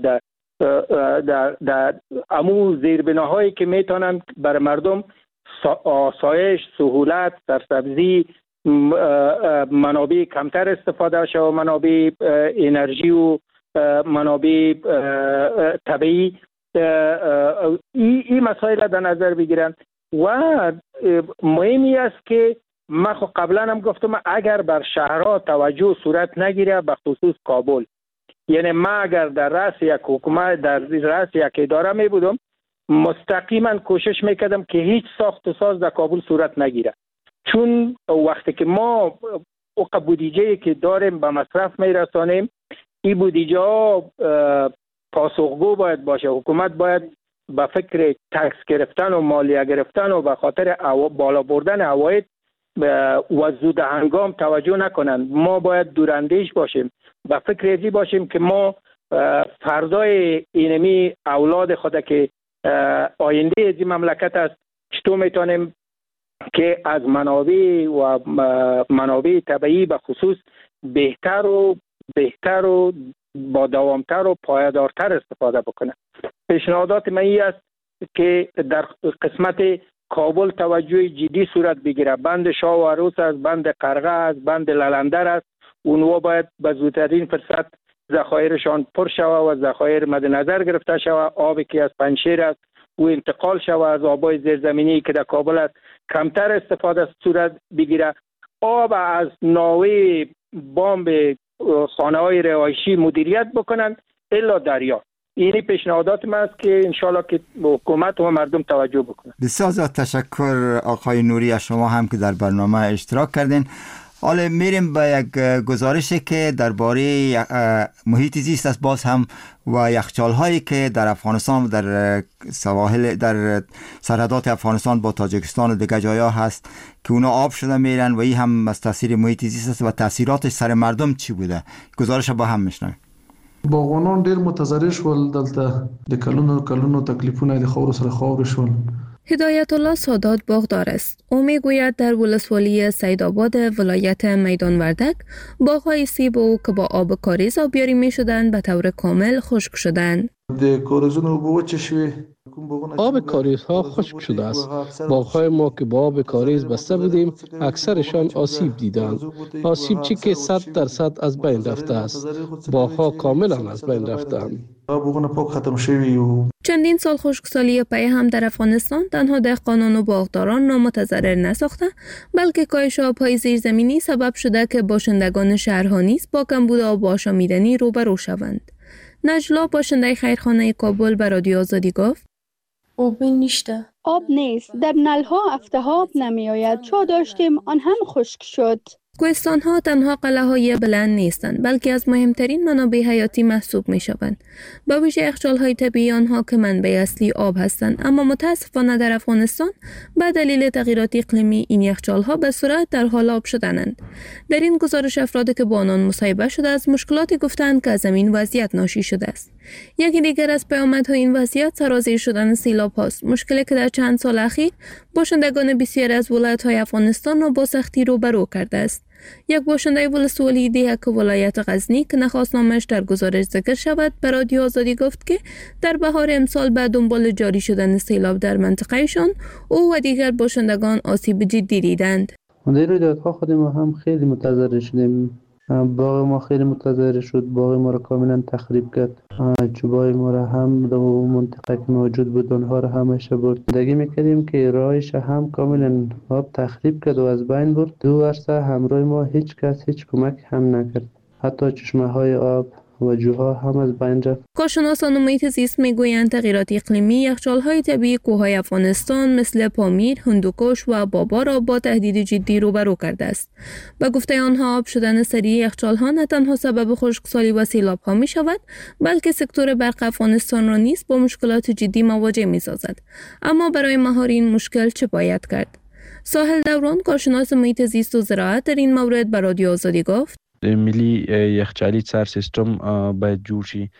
در امو زیربناهایی که میتونن بر مردم آسایش، سهولت، سرسبزی، منابع کمتر استفاده شود، منابع انرژی و منابع طبیعی، این مسائل در نظر بگیرن. و مهمی است که من قبلا هم گفتم اگر بر شهرها توجه صورت نگیره، به خصوص کابل، یعنی من اگر در رأس یک حکومت، در رأس یک اداره می بودم، مستقیما کوشش میکردم که هیچ ساخت و ساز در کابل صورت نگیره، چون وقتی که ما اوقع بودجه‌ای که داریم به مصرف میرسانیم، این بودجه ها پاسخگو باید باشه. حکومت باید به فکر تکس گرفتن و مالیه گرفتن و به خاطر بالا بردن عواید و زود هنگام توجه نکنن. ما دوراندیش دوراندیش باشیم، به فکر ازی باشیم که ما فردای اینمی اولاد خود که آینده ازی مملکت است، چطور میتونیم که از منابع طبیعی به خصوص بهتر و با دوامتر و پایدارتر استفاده بکنه. پیشنهادات من این است که در قسمت کابل توجه جدی صورت بگیره. بند شاه و عروس است، بند قرغه است، بند للندر است، اونها باید به زودترین فرصت ذخایرشان پر شود و ذخایر مد نظر گرفته شود. آبی که از پنجشیر است و انتقال شود، از آبای زیرزمینی که در کابل است کمتر استفاده صورت بگیره. آب از ناوه بامب خانه های رهایشی مدیریت بکنند الا دریا. اینی پیشنهادات من است که انشالله که حکومت و مردم توجه بکنند. بسیار زیاد تشکر آقای نوری از شما هم که در برنامه اشتراک کردین. حالا میریم به یک گزارشی که درباره محیط زیست است باز هم و یخچال هایی که در افغانستان و در سواحل در سرحدات افغانستان با تاجیکستان و دیگر جاها هست که اونا آب شده میرن و این هم از تاثیر محیط زیست است و تاثیراتش سر مردم چی بوده. گزارش با هم میشنویم. باغوانان ډیر متضرر شول، دلته د کلونو تکلیفونه د خاور سره خاور شول. هدایت الله سادات باغدار است. او میگوید در ولسوالی سیدآباد ولایت میدان وردک باغ‌های سیب او که با آب کاریز آبیاری می‌شدند به طور کامل خشک شدند. د کاریزونو اوبه وچې شوې، آب کاریزها خشک شده است. باغ‌های ما که با آب کاریز بسته بودیم اکثرشان آسیب دیدند. آسیب چی که 100% از بین رفته است. باغ‌ها کاملا از بین رفتند. چندین سال خشکسالی پی هم در افغانستان تنها دهقانان و باغداران را متضرر نساخته، بلکه کاهش آب‌های زیرزمینی سبب شده که باشندگان شهرها نیز با کمبود آب آشامیدنی روبرو شوند. نجلا، باشنده خیرخانه کابل، به رادیو آزادی گفت: آب نیست. در نل‌ها هفته ها آب نمی آید. چا داشتیم آن هم خشک شد. کوهستان ها تنها قلعه‌های بلند نیستند، بلکه از مهمترین منابع حیاتی محسوب می شوند. با ویژه یخچال‌های طبیعی آنها که منبع اصلی آب هستند، اما متاسفانه در افغانستان به دلیل تغییرات اقلیمی این یخچال‌ها به سرعت در حال آب شدنند. در این گزارش افرادی که با آنان مصاحبه شده از مشکلاتی گفتند که از این وضعیت ناشی شده است. یکی دیگر از پیامدهای این وضعیت سرازیر شدن سیلاب هاست، مشکلی که در چند سال اخیر باشندگان بسیاری از ولایت‌های افغانستان را با سختی روبرو کرده است. یک باشنده ولسوالی دیهک ولایت غزنی که نخواست نامش در گزارش ذکر شود به رادیو آزادی گفت که در بهار امسال به دنبال جاری شدن سیلاب در منطقهشان او و دیگر باشندگان آسیب جدی دیدند. در رویدادها خود ما هم خیلی متضرر شدیم. باغ ما خیلی متضرر شد. باغ ما را کاملا تخریب کرد. جوبای ما را هم در منطقه که موجود بود آنها را همش برد. دگی میکردیم که راهش هم کاملا آب تخریب کرد و از بین برد. 2 ورسه همراه ما هیچ کس هیچ کمک هم نکرد. حتی چشمه های آب و جوها هم از بین رفت. کارشناسان محیط زیست میگویند تغییرات اقلیمی یخچال‌های طبیعی کوههای افغانستان مثل پامیر، هندوکش و بابا را با تهدید جدی روبرو کرده است. به گفته آنها آب شدن سریع یخچال‌ها نه تنها سبب خشکسالی و سیلاب‌ها می‌شود، بلکه سکتور برق افغانستان را نیز با مشکلات جدی مواجه می‌سازد. اما برای مهار این مشکل چه باید کرد؟ ساحل دوران، کارشناس محیط زیست و زراعت، در این مورد به رادیو آزادی گفت: ملی یخچالی سر سیستم باید جور شی.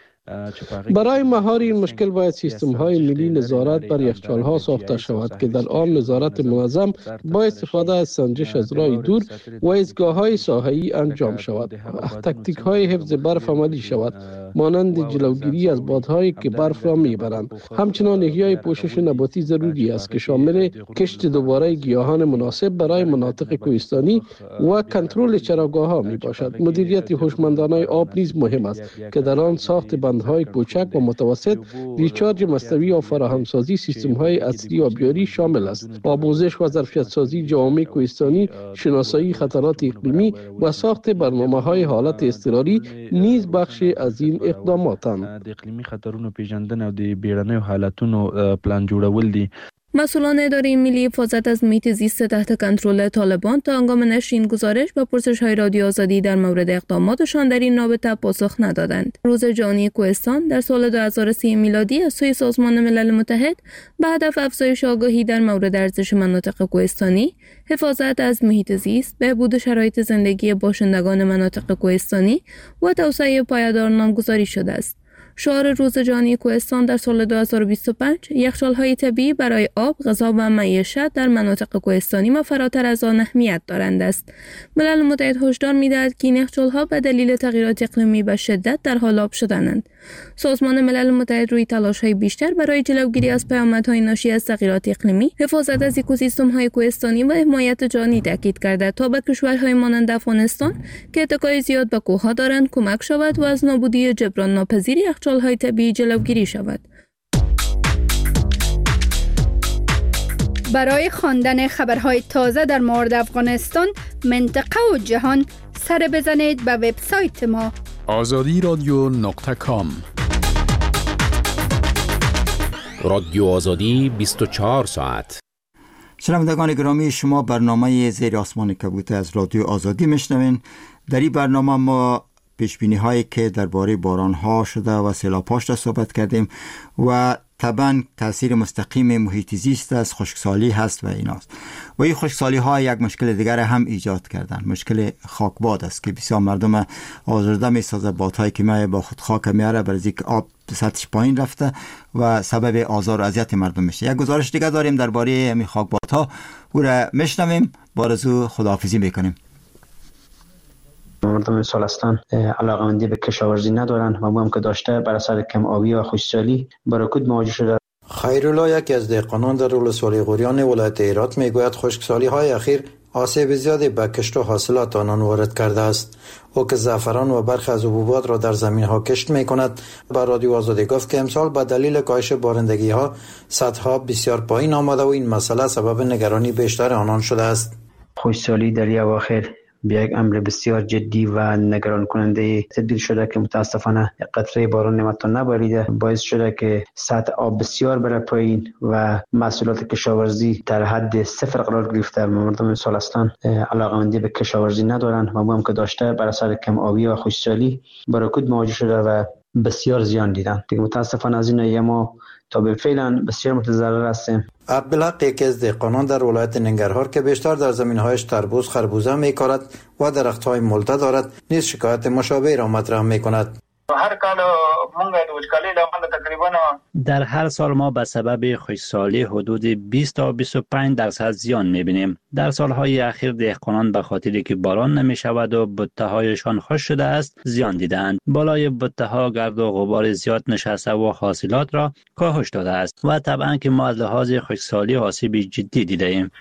برای مهار این مشکل باید سیستم های ملی نظارت بر یخچال ها ساخته شود که در آن نظارت منظم با استفاده از سنجش از راه دور و ایستگاه های ساحه‌ای انجام شود. تکتیک های حفظ برف عملی شود، مانند جلوگیری از بادهایی که برف را میبرند. همچنان احیای پوشش نباتی ضروری است که شامل کشت دوباره گیاهان مناسب برای مناطق کوهستانی و کنترل چراگاه ها می باشد. مدیریت هوشمندانه آب نیز مهم است که در آن ساخت بندهای کوچک و متوسط، ریچارج مصنوعی و فراهمسازی سیستم‌های اصلی آبیاری شامل است. آموزش و ظرفیت‌سازی جوامع کوهستانی، شناسایی خطرات اقلیمی و ساخت برنامه‌های حالت اضطراری نیز بخش از این اقداماتند. د اقلیمی خطرونو پیژندنه او د بیړنیو حالتونو پلان جوړول دي. مسئولان اداره ملی حفاظت از محیط زیست تحت کنترل طالبان تا هنگام نشر این گزارش و پرسش‌های رادیو آزادی در مورد اقداماتشان در این رابطه پاسخ ندادند. روز جهانی کوهستان در سال 2030 میلادی از سوی سازمان ملل متحد به هدف افزایش آگاهی در مورد ارزش مناطق کوهستانی، حفاظت از محیط زیست، بهبود شرایط زندگی باشندگان مناطق کوهستانی و توسعه پایدار نامگذاری شده است. شعار روز جهانی کوهستان در سال 2025 یخچال‌های طبیعی برای آب، غذا و معیشت در مناطق کوهستانی و فراتر از آن اهمیت دارند است. ملل متحد هشدار می‌دهد که این یخچال‌ها به دلیل تغییرات اقلیمی به شدت در حال آب شدنند. سازمان ملل متحد روی تلاش‌های بیشتر برای جلوگیری از پیامدهای ناشی از تغییرات اقلیمی، حفاظت از اکوسیستم‌های کوهستانی و حمایت جهانی تاکید کرده تا به کشورهای مانند افغانستان که اتکای زیاد به کوه‌ها دارند کمک شود و از نابودی جبران ناپذیر یخچال‌های طبیعی جلوگیری شود. برای خواندن خبرهای تازه در مورد افغانستان، منطقه و جهان سر بزنید به وبسایت ما azadiradyo.com. رادیو آزادی 24 ساعت. شنوندگان گرامی، شما برنامه زیر آسمان کبوتر از رادیو آزادی میشنوین. در این برنامه ما پیشبینی هایی که درباره باران ها شده و سیلاب هاش را صحبت کردیم و طبعا تاثیر مستقیم محیط زیست است، خشکسالی هست و ایناست. و این خشکسالی ها یک مشکل دیگر هم ایجاد کردن، مشکل خاکباد است که بسیار مردم آزرده می سازه. بادهایی که میای با خود خاک میاره برای اینکه آب سطحش پایین رفته و سبب آزار و اذیت مردم میشه. یک گزارش دیگه داریم درباره همین خاکبادها، او را میشنویم. با آرزو خداحافظی میکنیم. مردم سالستان علاقه‌مندی به کشاورزی ندارند و ما هم که داشته بر اثر کم آبی و خشکسالی با رکود مواجه شده. خیرالله یکی از دهقانان در ولسوالی غوریان ولایت هرات میگوید خشکسالی‌های اخیر آسیب زیادی به کشت و حاصلات آنان وارد کرده است. او که زعفران و برخی از حبوبات را در زمین‌ها کشت می‌کند با رادیو آزادی گفت که امسال به دلیل کاهش بارندگی‌ها سطح‌ها بسیار پایین آمده و این مسئله سبب نگرانی بیشتر آنان شده است. خشکسالی در اواخر به یک امر بسیار جدی و نگران کننده تبدیل شده که متاسفانه قطره باران نمتون نباریده، باعث شده که سطح آب بسیار بره پایین و محصولات کشاورزی در حد صفر قرار گرفته. مردم سالستان علاقمندی به کشاورزی ندارن و هم که داشته بر اثر کم آبی و خشکسالی با رکود مواجه شده و بسیار زیان دیدن. دیگه متاسفانه از این ما تا به فعلا بسیار متضرر هستیم. عبدالحق یکی از دهقانان در ولایت ننگرهار که بیشتر در زمین‌هایش تربوز خربوزه می‌کارد و درخت‌های ملته دارد نیز شکایت مشابه را مطرح می‌کند. هر کال مونږ د وچکالۍ له امله تقریبا در هر سال ما به سبب خشکسالی حدود 20 تا 25% زیان می‌بینیم. در سال‌های اخیر دهقانان به خاطری که باران نمی‌شود و بته‌هایشان خشک شده است زیان دیدند. بالای بته‌ها گرد و غبار زیاد نشسته و حاصلات را کاهش داده است و طبعاً که ما از لحاظ خشکسالی آسیب جدی دیده‌ایم.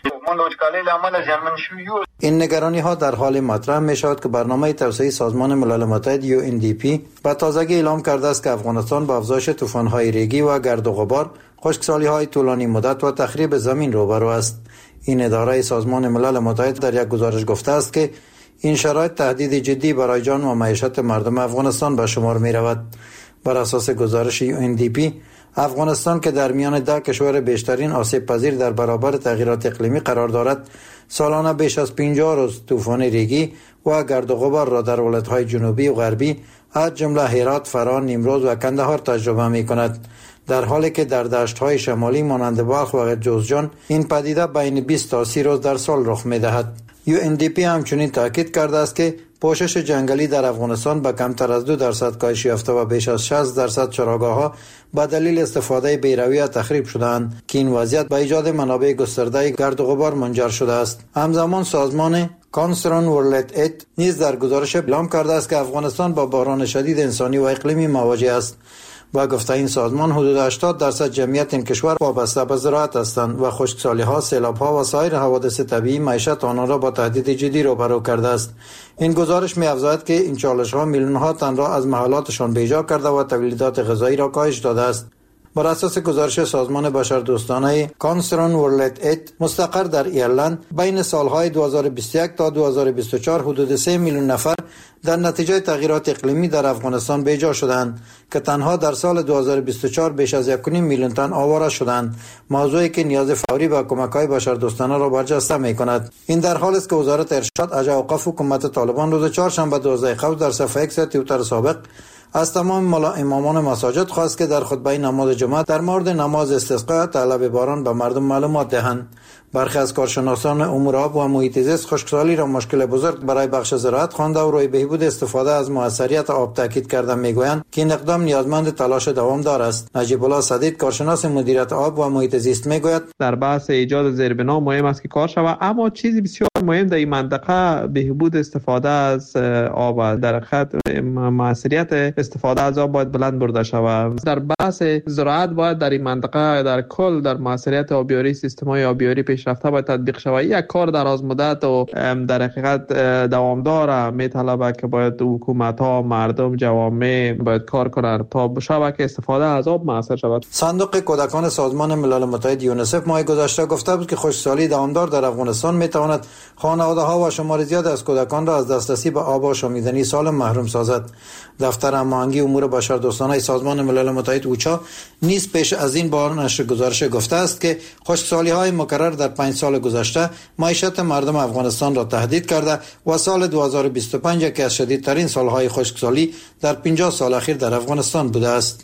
این نگرانی ها در حال مطرح می شود که برنامه توسعه سازمان ملل متحد UNDP به تازگی اعلام کرده است که افغانستان با افزایش طوفان های ریگی و گرد و غبار، خشکسالی های طولانی مدت و تخریب زمین روبرو است. این اداره سازمان ملل متحد در یک گزارش گفته است که این شرایط تهدید جدی برای جان و معیشت مردم افغانستان به شمار می رود. بر اساس گزارش UNDP افغانستان که در میان 10 کشور بیشترین آسیب پذیر در برابر تغییرات اقلیمی قرار دارد، سالانه بیش از 50 روز طوفان ریگی و گرد و غبار را در ولایت‌های جنوبی و غربی از جمله هرات، فران، نیمروز و کندهار تجربه می‌کند، در حالی که در دشت‌های شمالی مانند بلخ و جوزجان این پدیده بین 20 تا 30 روز در سال رخ می‌دهد. UNDP همچنین تاکید کرده است که پوشش جنگلی در افغانستان به کمتر از 2% کاهش یافته و بیش از 60% چراگاه‌ها به دلیل استفاده بیرویه تخریب شده‌اند که این وضعیت به ایجاد منابع گسترده گرد و غبار منجر شده است. همزمان سازمان کانسرن ورلد اید نیز در گزارش اعلام کرده است که افغانستان با بحران شدید انسانی و اقلیمی مواجه است. با گفته این سازمان حدود 80% جمعیت این کشور وابسته به زراعت هستند و خشکسالی‌ها، سیلاب‌ها و سایر حوادث طبیعی معیشت آنها را با تهدید جدی روبرو کرده است. این گزارش می‌افزاید که این چالش‌ها میلیون‌ها تن را از محلاتشان بیجا کرده و تولیدات غذایی را کاهش داده است. بر اساس گزارش سازمان بشردوستانه کانسرن ورلد اید مستقر در ایرلند، بین سالهای 2021 تا 2024 حدود 3 میلیون نفر در نتیجه تغییرات اقلیمی در افغانستان بیجا شدند که تنها در سال 2024 بیش از 1.5 میلیون تن آواره شدند، موضوعی که نیاز فوری به کمک‌های بشردوستانه را برجسته می‌کند. این در حالی است که وزارت ارشاد از اوقاف حکومت طالبان روز چهارشنبه 12 خرداد در صفحه اکس توییتر سابق از تمام امامان مساجد خواست که در خطبه نماز جمعه در مورد نماز استسقا طلب باران به مردم معلومات دهند. برخی از کارشناسان امور آب و محیط زیست خشکسالی را مشکل بزرگ برای بخش زراعت خوانده و روی بهبود استفاده از موثریت آب تاکید کرده میگویند که این اقدام نیازمند تلاش دوامدار است. نجیب الله صدید کارشناس مدیریت آب و محیط زیست میگوید در بحث ایجاد زیربنا مهم است که کار شود، اما چیزی بسیار مهم در این منطقه بهبود استفاده از آب در خط موثریت استفاده از آب باید بلند برده شود. در بحث زراعت باید در این منطقه در کل در موثریت آبیاری سیستم‌های آبیاری پیشرفته باید تطبیق شود. یک کار دراز مدت و در حقیقت دوامدار میطلبه که باید حکومت‌ها، مردم، جوامع باید کار کنند تا بشه که استفاده از آب موثر شود. صندوق کودکان سازمان ملل متحد یونیسف ماه گذشته گفته بود که خشکسالی دوامدار در افغانستان میتواند خانواده‌ها و شمار زیاد از کودکان را از دسترسی به آب و آشامیدنی سالم محروم سازد. دفتر هماهنگی امور بشردوستانه سازمان ملل متحد اوچا نیز پیش از این بار نشر گزارش گفته است که خشکسالی‌های مکرر در 5 سال گذشته معیشت مردم افغانستان را تهدید کرده و سال 2025 یکی از شدیدترین سالهای خشکسالی در 50 سال اخیر در افغانستان بوده است.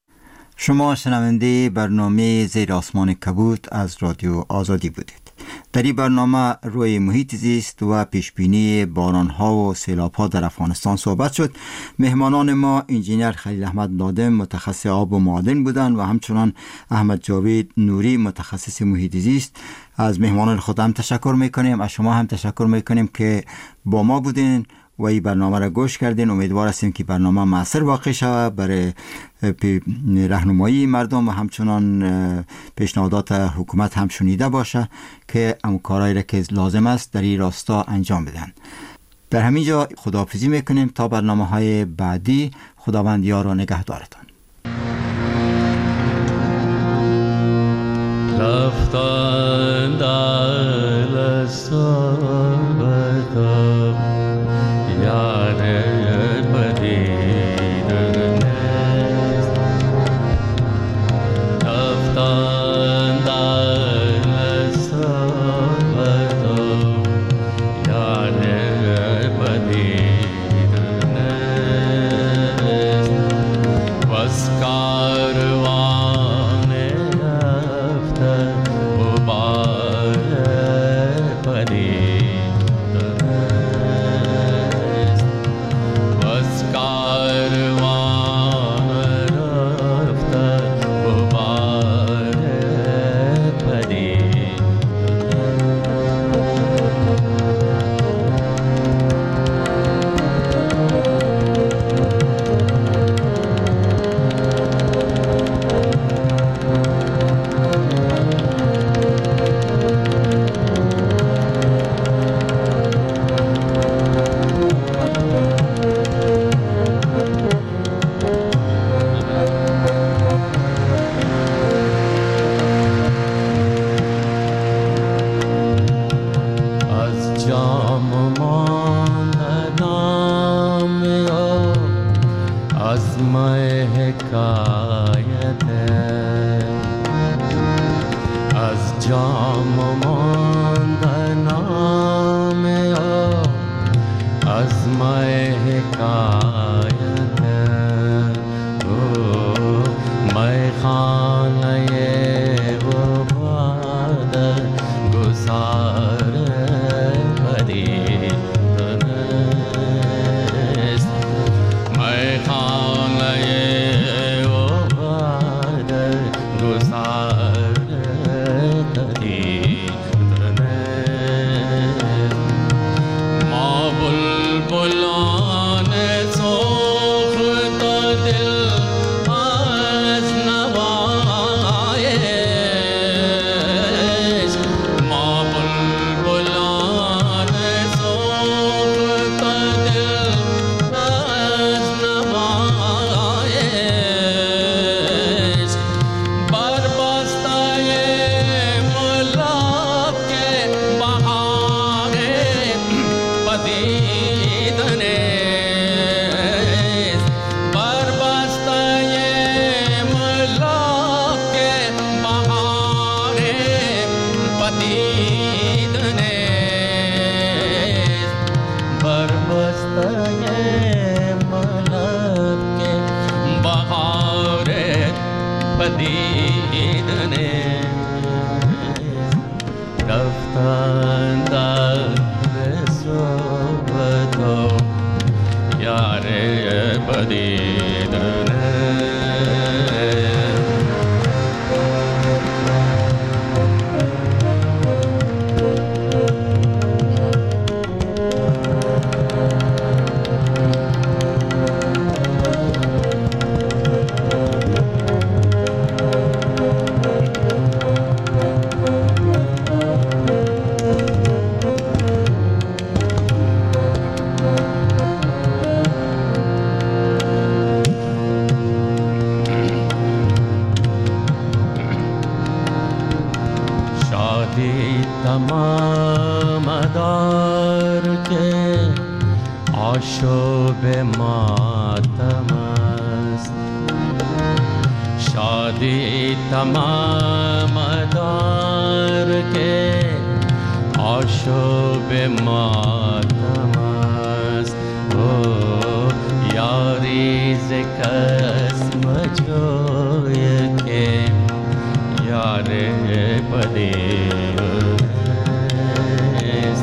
شما شنونده برنامه زیر آسمان کبوت از رادیو آزادی بودید. در این برنامه روی محیط زیست و پیشبینی باران‌ها و سیلاب‌ها در افغانستان صحبت شد. مهمانان ما انجینیر خلیل احمد نادم متخصص آب و معادن بودند و همچنان احمد جاوید نوری متخصص محیط زیست. از مهمانان خودم تشکر میکنیم، از شما هم تشکر میکنیم که با ما بودین. و این برنامه را گوش کردین. امیدوار هستیم که برنامه مؤثر واقع شود برای راهنمایی مردم و همچنان پیشنهادات حکومت هم شنیده باشه که کارهایی را که لازم است در این راستا انجام بدن. در همین جا خداحافظی میکنیم تا برنامه‌های بعدی. خداوند یار و نگهدارتان. رفتن در صحبتم یار بدید نیست. رفتن در صحبتم یار بدید نیست. بس کاروان رفته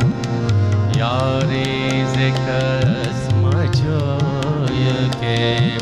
यारी ज़िक्र समझो ये के